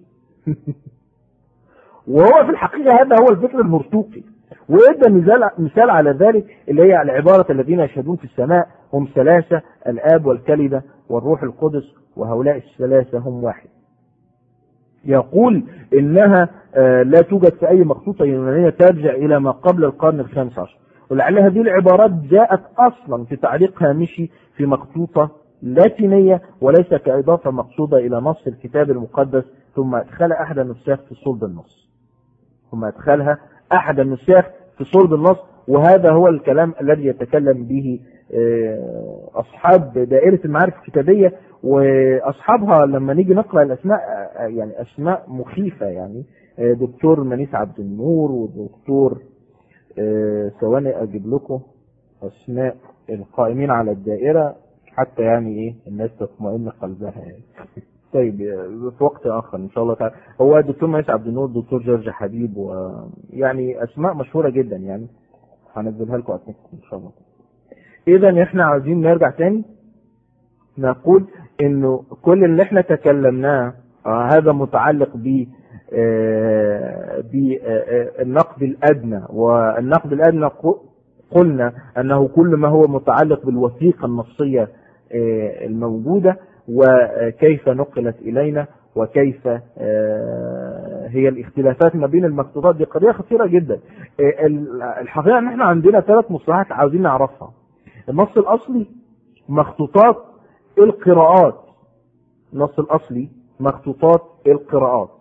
وهو في الحقيقة هذا هو الفكر الهرطوقي. وإدى مثال مثال على ذلك اللي هي العبارة الذين يشهدون في السماء هم ثلاثة، الآب والكلمة والروح القدس، وهؤلاء الثلاثة هم واحد. يقول انها لا توجد في اي مخطوطة يونانية ترجع الى ما قبل القرن الخامس عشر، ولعل هذه العبارات جاءت اصلا في تعليق هامشي في مخطوطة لاتينية وليس كاضافة مقصودة الى نص الكتاب المقدس، ثم ادخل احد النساخ في صلب النص ثم ادخلها احد النساخ في صلب النص وهذا هو الكلام الذي يتكلم به اصحاب دائرة المعارف الكتابية، واصحابها لما نيجي نقرأ الاسماء يعني اسماء مخيفة، يعني دكتور منيس عبد النور ودكتور ثواني اجيب لكم اسماء القائمين على الدائرة حتى يعني ايه الناس تطمئن قلبها يعني. طيب في وقت اخر ان شاء الله تعالى. هو دكتور منيس عبد النور، دكتور جورج حبيب، ويعني اسماء مشهورة جدا يعني هنزلها لكم ان شاء الله. اذا احنا عايزين نرجع تاني نقول انه كل اللي احنا تكلمناه آه هذا متعلق ب آه بالنقد الادنى، والنقد الادنى قلنا انه كل ما هو متعلق بالوثيقة النصية آه الموجودة وكيف نقلت الينا وكيف آه هي الاختلافات ما بين المخطوطات. دي قضية خطيرة جدا. آه الحقيقة ان احنا عندنا ثلاث مصطلحات عاوزين نعرفها: النص الاصلي، مخطوطات القراءات. النص الاصلي، مخطوطات القراءات.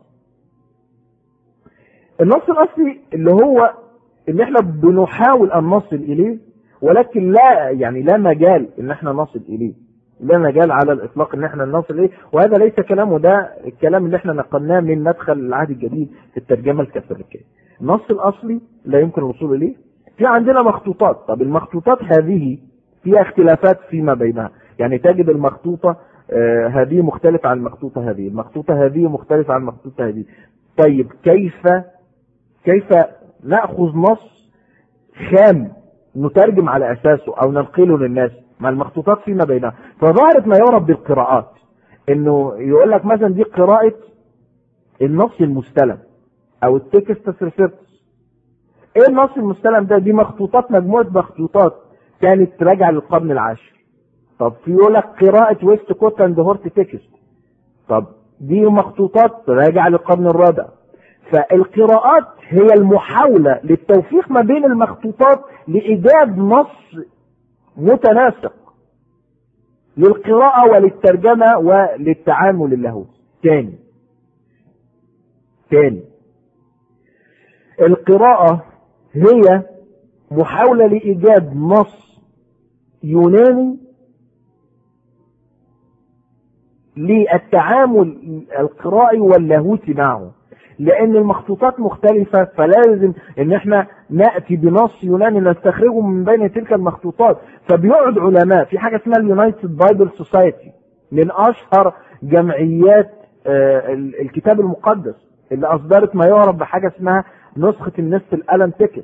النص الاصلي اللي هو اللي احنا بنحاول ان نصل اليه، ولكن لا يعني لا مجال ان احنا نصل اليه، لا مجال على الاطلاق ان احنا نصل اليه، وهذا ليس كلامه، ده الكلام اللي احنا نقلناه من مدخل العهد الجديد في الترجمة الكاثوليكية. النص الاصلي لا يمكن الوصول اليه. في عندنا مخطوطات. طب المخطوطات هذه فيها اختلافات فيما بينها، يعني تجد المخطوطة آه هذه مختلفة عن المخطوطة هذه، المخطوطة هذه مختلفة عن المخطوطة هذه. طيب كيف كيف نأخذ نص خام نترجم على أساسه أو ننقله للناس مع المخطوطات فيما بينها؟ فظهرت ما يعرف بالقراءات، إنه يقول لك مثلا دي قراءة النص المستلم أو التكست ريسيرتس. إيه النص المستلم ده؟ دي مخطوطات، مجموعة مخطوطات كانت راجعة للقرن العاشر. طب في يقول لك قراءة ويست كوت اند هورت تكست، طب دي مخطوطات راجعة للقرن الرابع. فالقراءات هي المحاولة للتوفيق ما بين المخطوطات لإيجاد نص متناسق للقراءة وللترجمة وللتعامل اللاهوتي. تاني تاني القراءة هي محاولة لإيجاد نص يوناني للتعامل القرائي واللاهوتي معه، لأن المخطوطات مختلفة، فلازم ان احنا نأتي بنص يوناني نستخرجه من بين تلك المخطوطات. فبيقعد علماء في حاجة اسمها اليونايتد بايبل سوسايتي، من اشهر جمعيات الكتاب المقدس، اللي اصدرت ما يعرف بحاجة اسمها نسخة النصف القلم تكست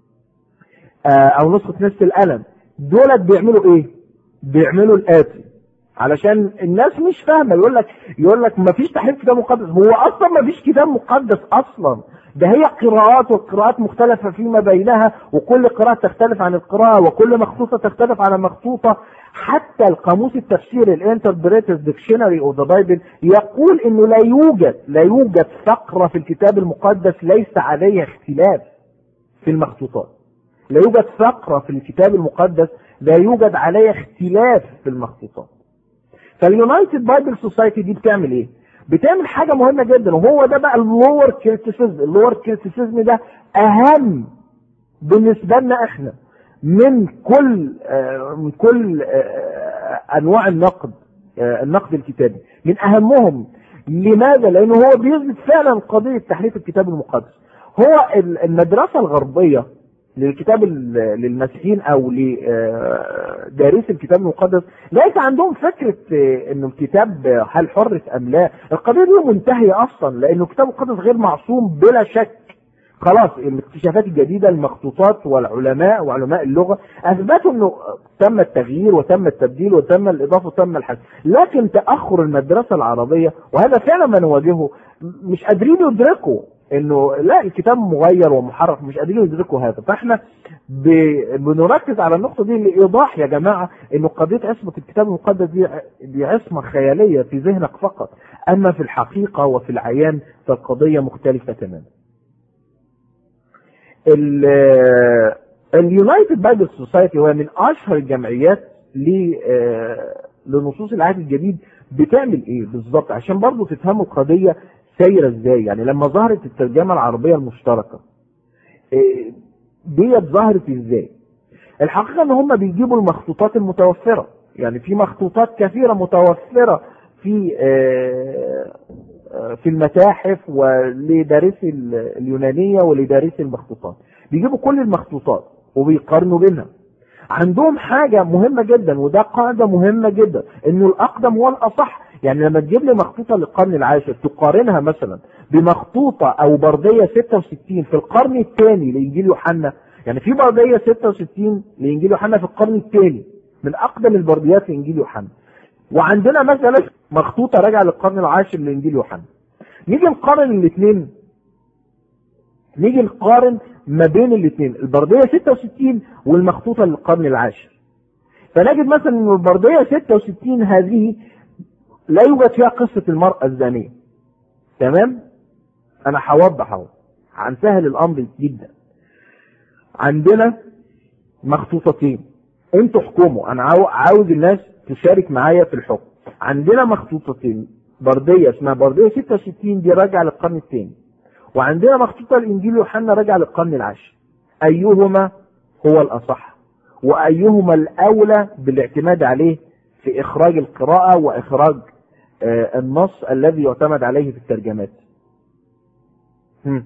او نسخة نصف القلم. دولت بيعملوا ايه؟ بيعملوا الاتي علشان الناس مش فاهمه. يقول لك يقول لك ما فيش تحريف كتاب مقدس. هو اصلا ما فيش كتاب مقدس اصلا، ده هي قراءات، والقراءات مختلفه فيما بينها، وكل قراءه تختلف عن القراءه، وكل مخطوطه تختلف عن مخطوطه. حتى القاموس التفسيري الانتربريتيف ديكشنري اوف ذا بايبل يقول انه لا يوجد لا يوجد فقره في الكتاب المقدس ليس عليها اختلاف في المخطوطات. لا يوجد فقره في الكتاب المقدس لا يوجد عليها اختلاف في المخطوطات. فاليونايتد بايبل سوسايتي دي بتعمل ايه؟ بتعمل حاجة مهمة جدا، وهو ده بقى اللور كريتيسيزم. اللور كريتيسيزم ده اهم بالنسبة لنا احنا من كل آه من كل آه انواع النقد آه النقد الكتابي، من اهمهم. لماذا؟ لانه هو بيثبت فعلا قضية تحريف الكتاب المقدس. هو المدرسة الغربية للكتاب للمسيحيين او لدارس الكتاب المقدس ليس عندهم فكرة انه الكتاب هل حرف ام لا. القضية دي منتهية اصلا، لانه الكتاب المقدس غير معصوم بلا شك. خلاص الاكتشافات الجديدة، المخطوطات والعلماء وعلماء اللغة اثبتوا انه تم التغيير وتم التبديل وتم الاضافة وتم الحذف. لكن تأخر المدرسة العربية، وهذا فعلا ما نواجهه، مش قادرين يدركوا انه لا الكتاب مغير ومحرف، مش قادرين يدركوا هذا. فاحنا بنركز على النقطة دي لإيضاح يا جماعة إنه قضية عصمة الكتاب المقدس دي دي عصمة خيالية في ذهنك فقط، أما في الحقيقة وفي العيان فالقضية مختلفة تماما. اليونايتد بايبل سوسايتي هو من أشهر الجمعيات لنصوص العهد الجديد. بتعمل إيه بالظبط عشان برضو تفهموا القضية سايرة إزاي؟ يعني لما ظهرت الترجمة العربية المشتركة ديت ظهرت ازاي؟ الحقيقة ان هم بيجيبوا المخطوطات المتوفرة، يعني في مخطوطات كثيرة متوفرة في في المتاحف ولدارسي اليونانية ولدارسي المخطوطات، بيجيبوا كل المخطوطات وبيقارنوا بينها. عندهم حاجة مهمة جدا وده قاعدة مهمة جدا، انه الاقدم هو الاصح. يعني لما تجيب لي مخطوطة للقرن العاشر تقارنها مثلا بمخطوطة او بردية ستة وستين في القرن الثاني لإنجيل يوحنا، يعني في بردية ستة وستين لإنجيل يوحنا في القرن الثاني من اقدم البرديات لإنجيل يوحنا، وعندنا مثلا مخطوطة راجعة للقرن العاشر لإنجيل يوحنا. نيجي نقارن الاثنين، نيجي نقارن ما بين الاثنين البردية ستة وستين والمخطوطة للقرن العاشر، فنجد مثلا ان البردية ستة وستين هذه لا يوجد فيها قصة المرأة الزانية. تمام؟ انا هوضح اهو، هنسهل الامر جدا. عندنا مخطوطتين، انتوا احكموا، انا عاوز الناس تشارك معايا في الحكم. عندنا مخطوطتين، بردية اسمها بردية ستة وستين دي راجعة للقرن الثاني، وعندنا مخطوطة الانجيل يوحنا راجعة للقرن العاشر. ايهما هو الاصح وايهما الاولى بالاعتماد عليه في اخراج القراءة واخراج آه النص الذي يعتمد عليه في الترجمات؟ هم.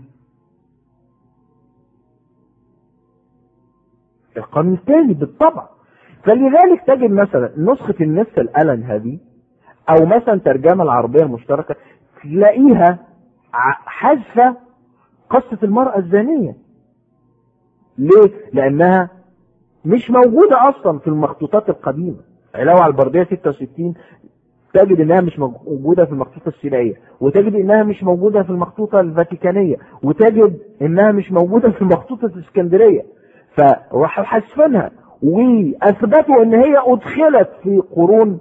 القرن الثاني بالطبع. فلذلك تجد مثلا نسخة النسخ الألن هذه او مثلا ترجمة العربية المشتركة تلاقيها حذفة قصة المرأة الزانية. ليه؟ لانها مش موجودة اصلا في المخطوطات القديمة. علاوة على البردية ستة وستين تجد انها مش موجودة في المخطوطة السينائية، وتجد انها مش موجودة في المخطوطة الفاتيكانية، وتجد انها مش موجودة في المخطوطة الاسكندرية. فراحوا حذفينها واثبتوا ان هي ادخلت في قرون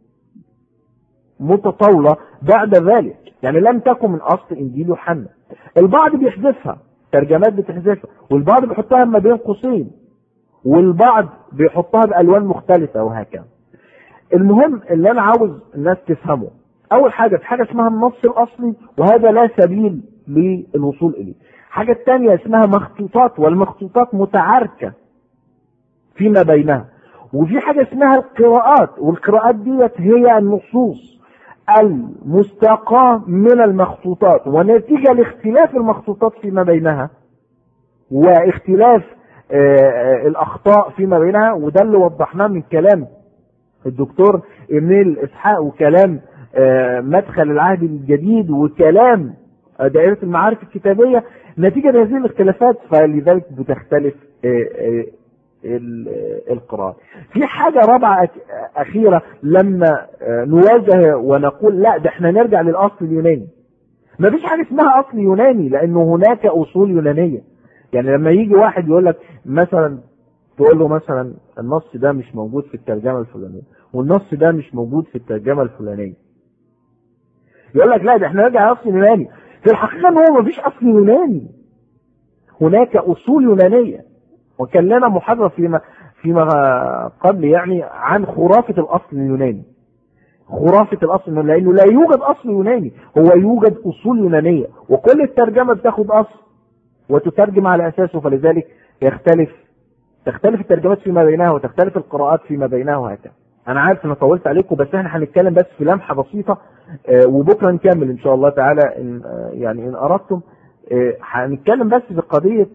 متطاولة بعد ذلك، يعني لم تكن من اصل انجيل يوحنا. البعض بيحذفها، ترجمات بتحذفها، والبعض بيحطها ما بين قوسين، والبعض بيحطها بألوان مختلفة وهكذا. المهم اللي انا عاوز الناس تفهمه، اول حاجة في حاجة اسمها النص الاصلي وهذا لا سبيل للوصول اليه. حاجة تانية اسمها مخطوطات، والمخطوطات متعاركة فيما بينها. وفي حاجة اسمها القراءات، والقراءات ديت هي النصوص المستقاة من المخطوطات، ونتيجة لاختلاف المخطوطات فيما بينها واختلاف آه الاخطاء فيما بينها. وده اللي وضحناه من كلام الدكتور إيميل إسحاق وكلام آه مدخل العهد الجديد وكلام دائرة المعارف الكتابية. نتيجة لهذه الاختلافات فلذلك بتختلف آه آه القراءة. في حاجة رابعة أخيرة، لما نواجه ونقول لا ده احنا نرجع للأصل اليوناني. ما فيش حاجة اسمها أصل يوناني، لأنه هناك أصول يونانية. يعني لما يجي واحد يقول لك مثلا، تقول له مثلا النص ده مش موجود في الترجمة الفلانية والنص ده مش موجود في الترجمة الفلانية، يقول لك لا ده احنا نرجع للأصل اليوناني. في الحقيقة هو ما فيش أصل يوناني، هناك أصول يونانية. وكان لنا محاضرة فيما فيما قبل يعني عن خرافة الأصل اليوناني. خرافة الأصل اليوناني لأنه لا يوجد أصل يوناني، هو يوجد أصول يونانية، وكل الترجمة بتاخد أصل وتترجم على أساسه، فلذلك يختلف تختلف الترجمات فيما بينها وتختلف القراءات فيما بينها وهكذا. أنا عارف أنا طولت عليكم، بس احنا هنتكلم بس في لمحة بسيطة وبكرة نكمل إن شاء الله تعالى إن يعني إن أردتم. هنتكلم بس في قضية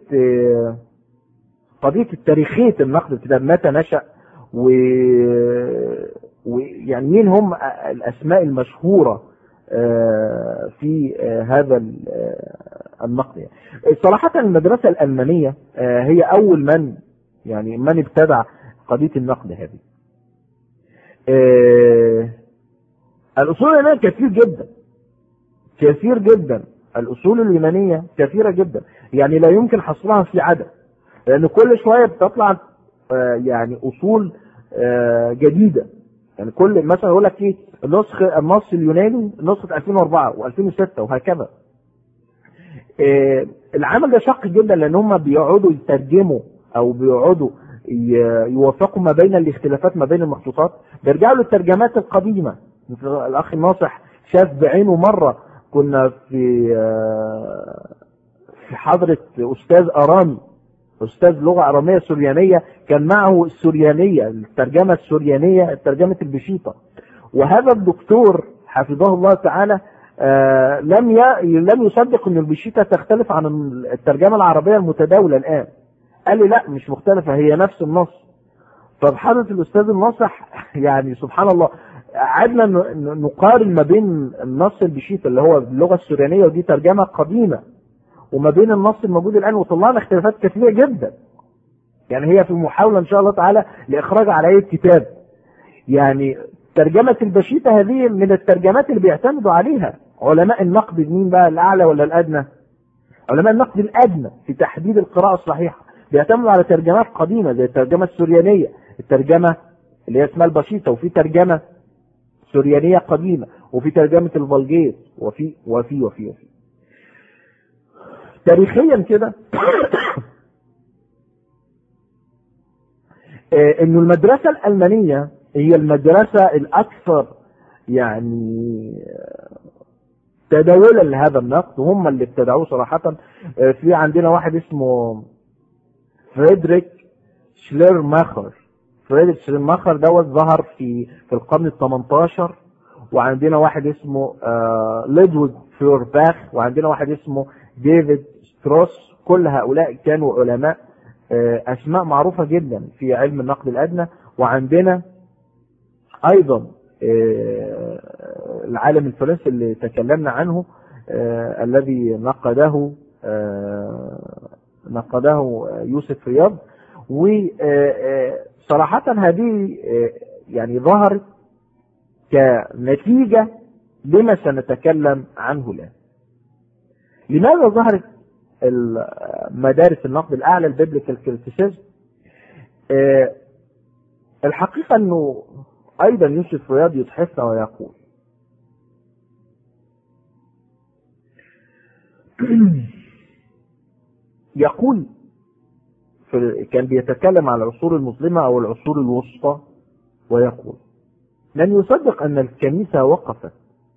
قضية التاريخية النقد الكتاب، متى نشأ ويعني مين هم الأسماء المشهورة في هذا النقد. يعني صراحة المدرسة الألمانية هي أول من يعني من ابتدع قضية النقد هذه. الأصول اليونانية كثير جدا كثير جدا الأصول اليونانية كثيرة جدا، يعني لا يمكن حصرها في عدد. لان كل شويه بتطلع يعني اصول جديده. يعني كل مثلا يقول لك ايه النسخ النص اليوناني نسخه ألفين وأربعة وألفين وستة وهكذا. العمل ده شاق جدا لان هم بيقعدوا يترجموا او بيقعدوا يوفقوا ما بين الاختلافات ما بين المخطوطات، بيرجعوا للترجمات القديمه. الاخ الناصح شاف بعينه مره كنا في في حضره استاذ ارامي، استاذ لغه اراميه سوريانيه، كان معه السوريانيه الترجمه السوريانيه ترجمه البشيطه. وهذا الدكتور حفظه الله تعالى آه لم ي... لم يصدق ان البشيطه تختلف عن الترجمه العربيه المتداوله الان. قال لي لا مش مختلفه، هي نفس النص. فبحضرة الاستاذ الناصح يعني سبحان الله قعدنا نقارن ما بين النص البشيطه اللي هو باللغه السوريانيه ودي ترجمه قديمه وما بين النص الموجود الان، وطلعنا اختلافات كثيره جدا. يعني هي في محاوله ان شاء الله تعالى لاخراج على اي كتاب. يعني ترجمه البشيطه هذه من الترجمات اللي بيعتمدوا عليها علماء النقد، مين بقى الاعلى ولا الادنى؟ علماء النقد الادنى في تحديد القراءه الصحيحه بيعتمدوا على ترجمات قديمه زي الترجمه السوريانيه، الترجمه اللي هي اسمها البسيطه، وفي ترجمه سوريانيه قديمه، وفي ترجمه الفالجيت، وفي وفي وفي وفي تاريخيا كده انه المدرسه الالمانيه هي المدرسه الاكثر يعني تداولا لهذا النقد، وهم اللي ابتدعوه صراحه. في عندنا واحد اسمه فريدريك شليرماخر. فريدريك شليرماخر دوت ظهر في في القرن الثمنتاشر. وعندنا واحد اسمه آه ليدويج فيورباخ، وعندنا واحد اسمه ديفيد ستروس. كل هؤلاء كانوا علماء آه اسماء معروفه جدا في علم النقد الادنى. وعندنا ايضا آه العالم الفرنسي اللي تكلمنا عنه آه الذي نقده آه نقده يوسف رياض. وصراحة هذه يعني ظهرت كنتيجة لما سنتكلم عنه الآن. لماذا ظهرت مدارس النقد الأعلى البيبليكال كريتيسيزم؟ الحقيقة أنه أيضا يوسف رياض يتحفنا ويقول يقول كان بيتكلم عن العصور المظلمة أو العصور الوسطى، ويقول لن يصدق أن الكنيسة وقفت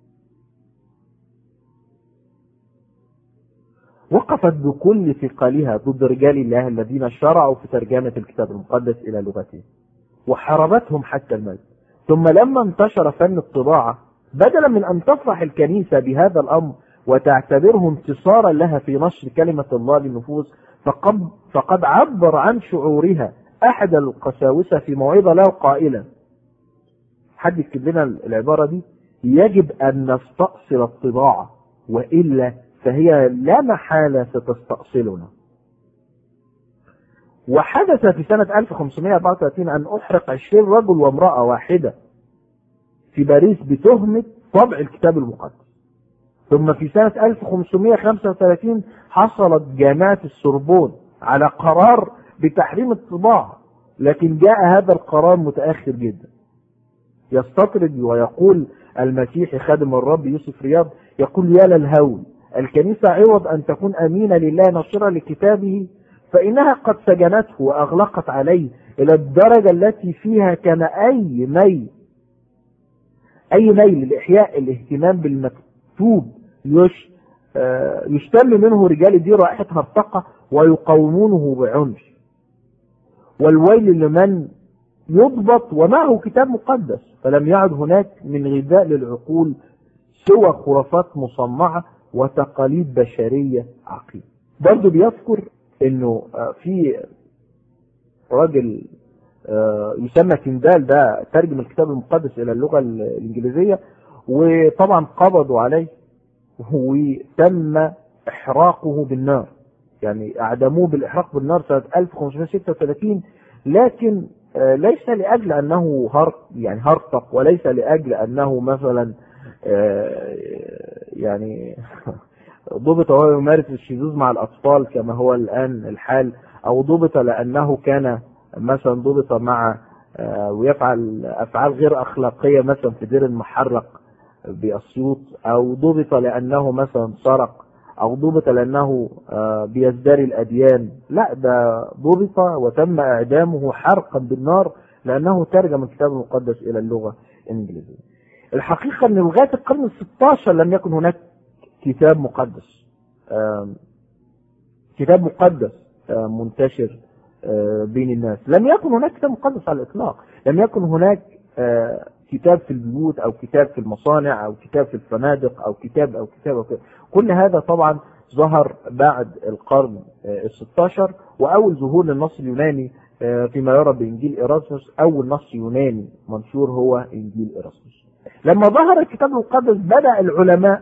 وقفت بكل ثقلها ضد رجال الله الذين شرعوا في ترجمة الكتاب المقدس إلى لغته وحاربتهم حتى الموت. ثم لما انتشر فن الطباعة، بدلا من أن تفرح الكنيسة بهذا الأمر وتعتبره انتصارا لها في نشر كلمة الله للنفوس، فقد, فقد عبر عن شعورها أحد القساوسة في موعظة له قائلا، حد يكتب لنا العبارة دي: يجب أن نستأصل الطباعة وإلا فهي لا محالة ستستأصلنا. وحدث في سنة ألف وخمسمائة وأربعة وثلاثين أن أحرق عشرين رجل وامرأة واحدة في باريس بتهمة طبع الكتاب المقدس. ثم في سنة ألف وخمسمائة وخمسة وثلاثين حصلت جامعة السوربون على قرار بتحريم الطباعة، لكن جاء هذا القرار متأخر جدا. يستطرد ويقول المسيحي خادم الرب يوسف رياض، يقول: يا للهول، الكنيسة عوض أن تكون أمينة لله ناصرة لكتابه فإنها قد سجنته وأغلقت عليه إلى الدرجة التي فيها كان أي ميل أي ميل لإحياء الاهتمام بالمكتوب يش يشتم منه رجال الدين رائحة هرطقة ويقاومونه بعنف. والويل لمن يضبط ومعه كتاب مقدس فلم يعد هناك من غذاء للعقول سوى خرافات مصنعة وتقاليد بشرية عقيمة. برضو بيذكر انه في راجل يسمى تندال، ده ترجم الكتاب المقدس الى اللغة الانجليزية، وطبعا قبضوا عليه وتم احراقه بالنار، يعني اعدموه بالاحراق بالنار سنة ألف وخمسمائة وستة وثلاثين، لكن ليس لاجل انه هرق يعني هرطق، وليس لاجل انه مثلا يعني ضبط وهو يمارس الشذوذ مع الاطفال كما هو الان الحال، او ضبط لانه كان مثلا ضبط مع ويفعل افعال غير اخلاقيه مثلا في دير المحرق باسيوط، او ضبط لانه مثلا سرق، او ضبط لانه بيزدري الاديان. لا، ده ضبط وتم اعدامه حرقا بالنار لانه ترجم الكتاب المقدس الى اللغه الانجليزيه. الحقيقه ان لغايه القرن الستاشر لم يكن هناك كتاب مقدس كتاب مقدس منتشر بين الناس. لم يكن هناك كتاب مقدس على الاطلاق. لم يكن هناك كتاب في البيوت او كتاب في المصانع او كتاب في الفنادق او كتاب او كتاب او كتاب. كل هذا طبعا ظهر بعد القرن الستاشر، واول ظهور للنص اليوناني فيما يرى بانجيل إيراسموس. اول نص يوناني منشور هو انجيل إيراسموس. لما ظهر الكتاب المقدس بدأ العلماء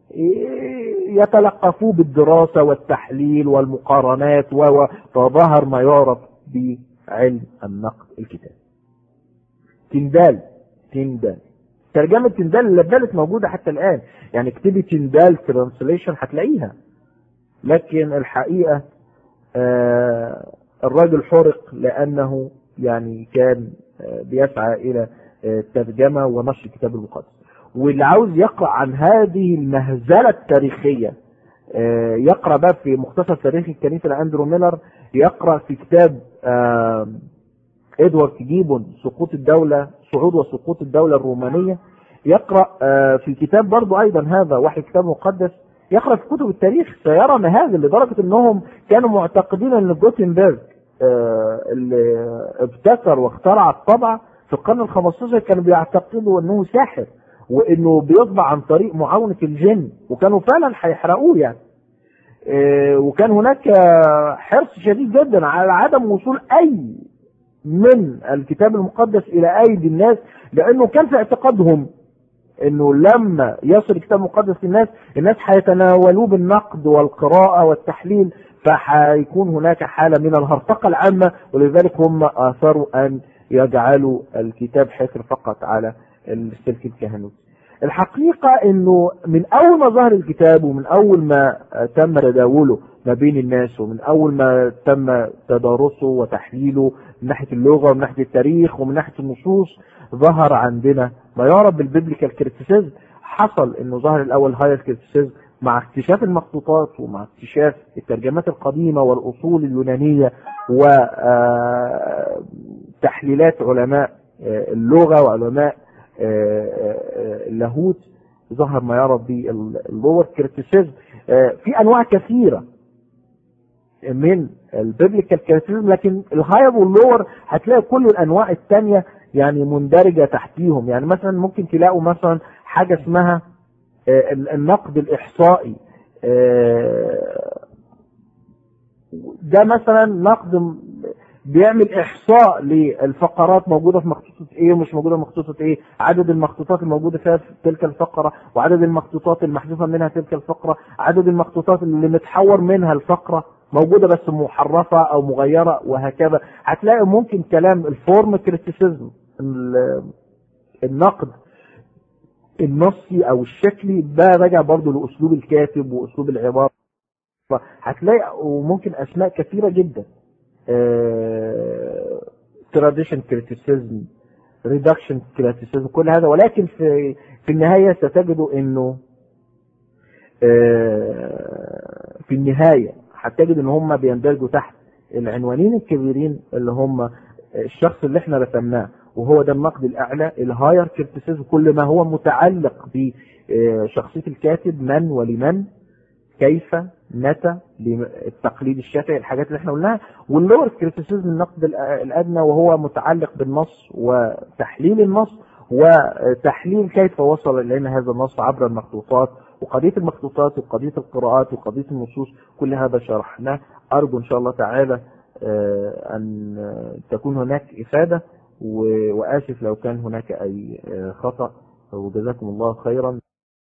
يتلقفوه بالدراسة والتحليل والمقارنات، وظهر ما يعرف بعلم النقد الكتابي. تندال تندال ترجمة تندال اللي بدأت موجودة حتى الآن، يعني اكتبي تندال ترانسليشن هتلاقيها. لكن الحقيقة آه الراجل حرق لأنه يعني كان آه بيسعى إلى الترجمة ونشر الكتاب المقدس. واللي عاوز يقرأ عن هذه المهزلة التاريخية آه يقرأ بقى في مختصر تاريخ الكنيسة لأندرو ميلر، يقرأ في كتاب آه إدوارد جيبون سقوط الدولة صعود وسقوط الدولة الرومانية، يقرأ في كتاب برضو أيضا هذا وحي كتاب مقدس، يقرأ في كتب التاريخ سيرى مهازل لدرجة أنهم كانوا معتقدين أن جوتنبرج اللي ابتكر واخترع الطبعة في القرن الخمستاشر كانوا بيعتقدوا أنه ساحر وأنه بيطبع عن طريق معاونة الجن، وكانوا فعلا هيحرقوه يعني. وكان هناك حرص شديد جدا على عدم وصول أي من الكتاب المقدس الى ايدي الناس، لانه كان في اعتقادهم انه لما يصل الكتاب المقدس للناس الناس هيتناولوه بالنقد والقراءة والتحليل، فهيكون هناك حالة من الهرطقة العامة، ولذلك هم اثروا ان يجعلوا الكتاب حكر فقط على السلك الكهنوتي. الحقيقة انه من اول ما ظهر الكتاب ومن اول ما تم تداوله ما بين الناس ومن اول ما تم تدارسه وتحليله من ناحية اللغة ومن ناحية التاريخ ومن ناحية النصوص، ظهر عندنا ما يعرف بالبيبليكال كريتيسيزم. حصل انه ظهر الاول هاير كريتيسيزم مع اكتشاف المخطوطات ومع اكتشاف الترجمات القديمة والاصول اليونانية وتحليلات علماء اللغة وعلماء اللاهوت. ظهر ما يعرف باللور كريتيسيزم. في انواع كثيرة من البيبليكال كريتيسيزم، لكن الهاير واللور هتلاقي كل الانواع الثانيه يعني مندرجه تحتيهم. يعني مثلا ممكن تلاقوا مثلا حاجه اسمها النقد الاحصائي، ده مثلا نقد بيعمل احصاء للفقرات موجوده في مخطوطه ايه ومش موجوده في مخطوطه ايه، عدد المخطوطات الموجوده فيها في تلك الفقره وعدد المخطوطات المحذوفه منها تلك الفقره، عدد المخطوطات اللي متحور منها الفقره موجودة بس محرفة او مغيرة وهكذا. هتلاقي ممكن كلام الفورم كريتيسيزم النقد النصي او الشكلي ده راجع برضو لاسلوب الكاتب واسلوب العبارة. هتلاقي وممكن اسماء كثيرة جدا، تراديشن كريتيسيزم، ريدكشن كريتيسيزم، كل هذا. ولكن في في النهاية ستجدوا انه في النهاية هتجد ان هم بيندرجوا تحت العنوانين الكبيرين اللي هم الشخص اللي احنا رسمناه، وهو ده النقد الاعلى الهاير كريتيسيزم، كل ما هو متعلق بشخصية الكاتب، من ولمن، كيف، متى، التقليد الشافعي، الحاجات اللي احنا قلناها. واللور كريتيسيزم النقد الادنى وهو متعلق بالنص وتحليل النص وتحليل كيف وصل الينا هذا النص عبر المخطوطات، وقضية المخطوطات وقضية القراءات وقضية النصوص. كل هذا شرحناه. أرجو إن شاء الله تعالى أن تكون هناك إفادة، وآسف لو كان هناك أي خطأ، وجزاكم الله خيرا.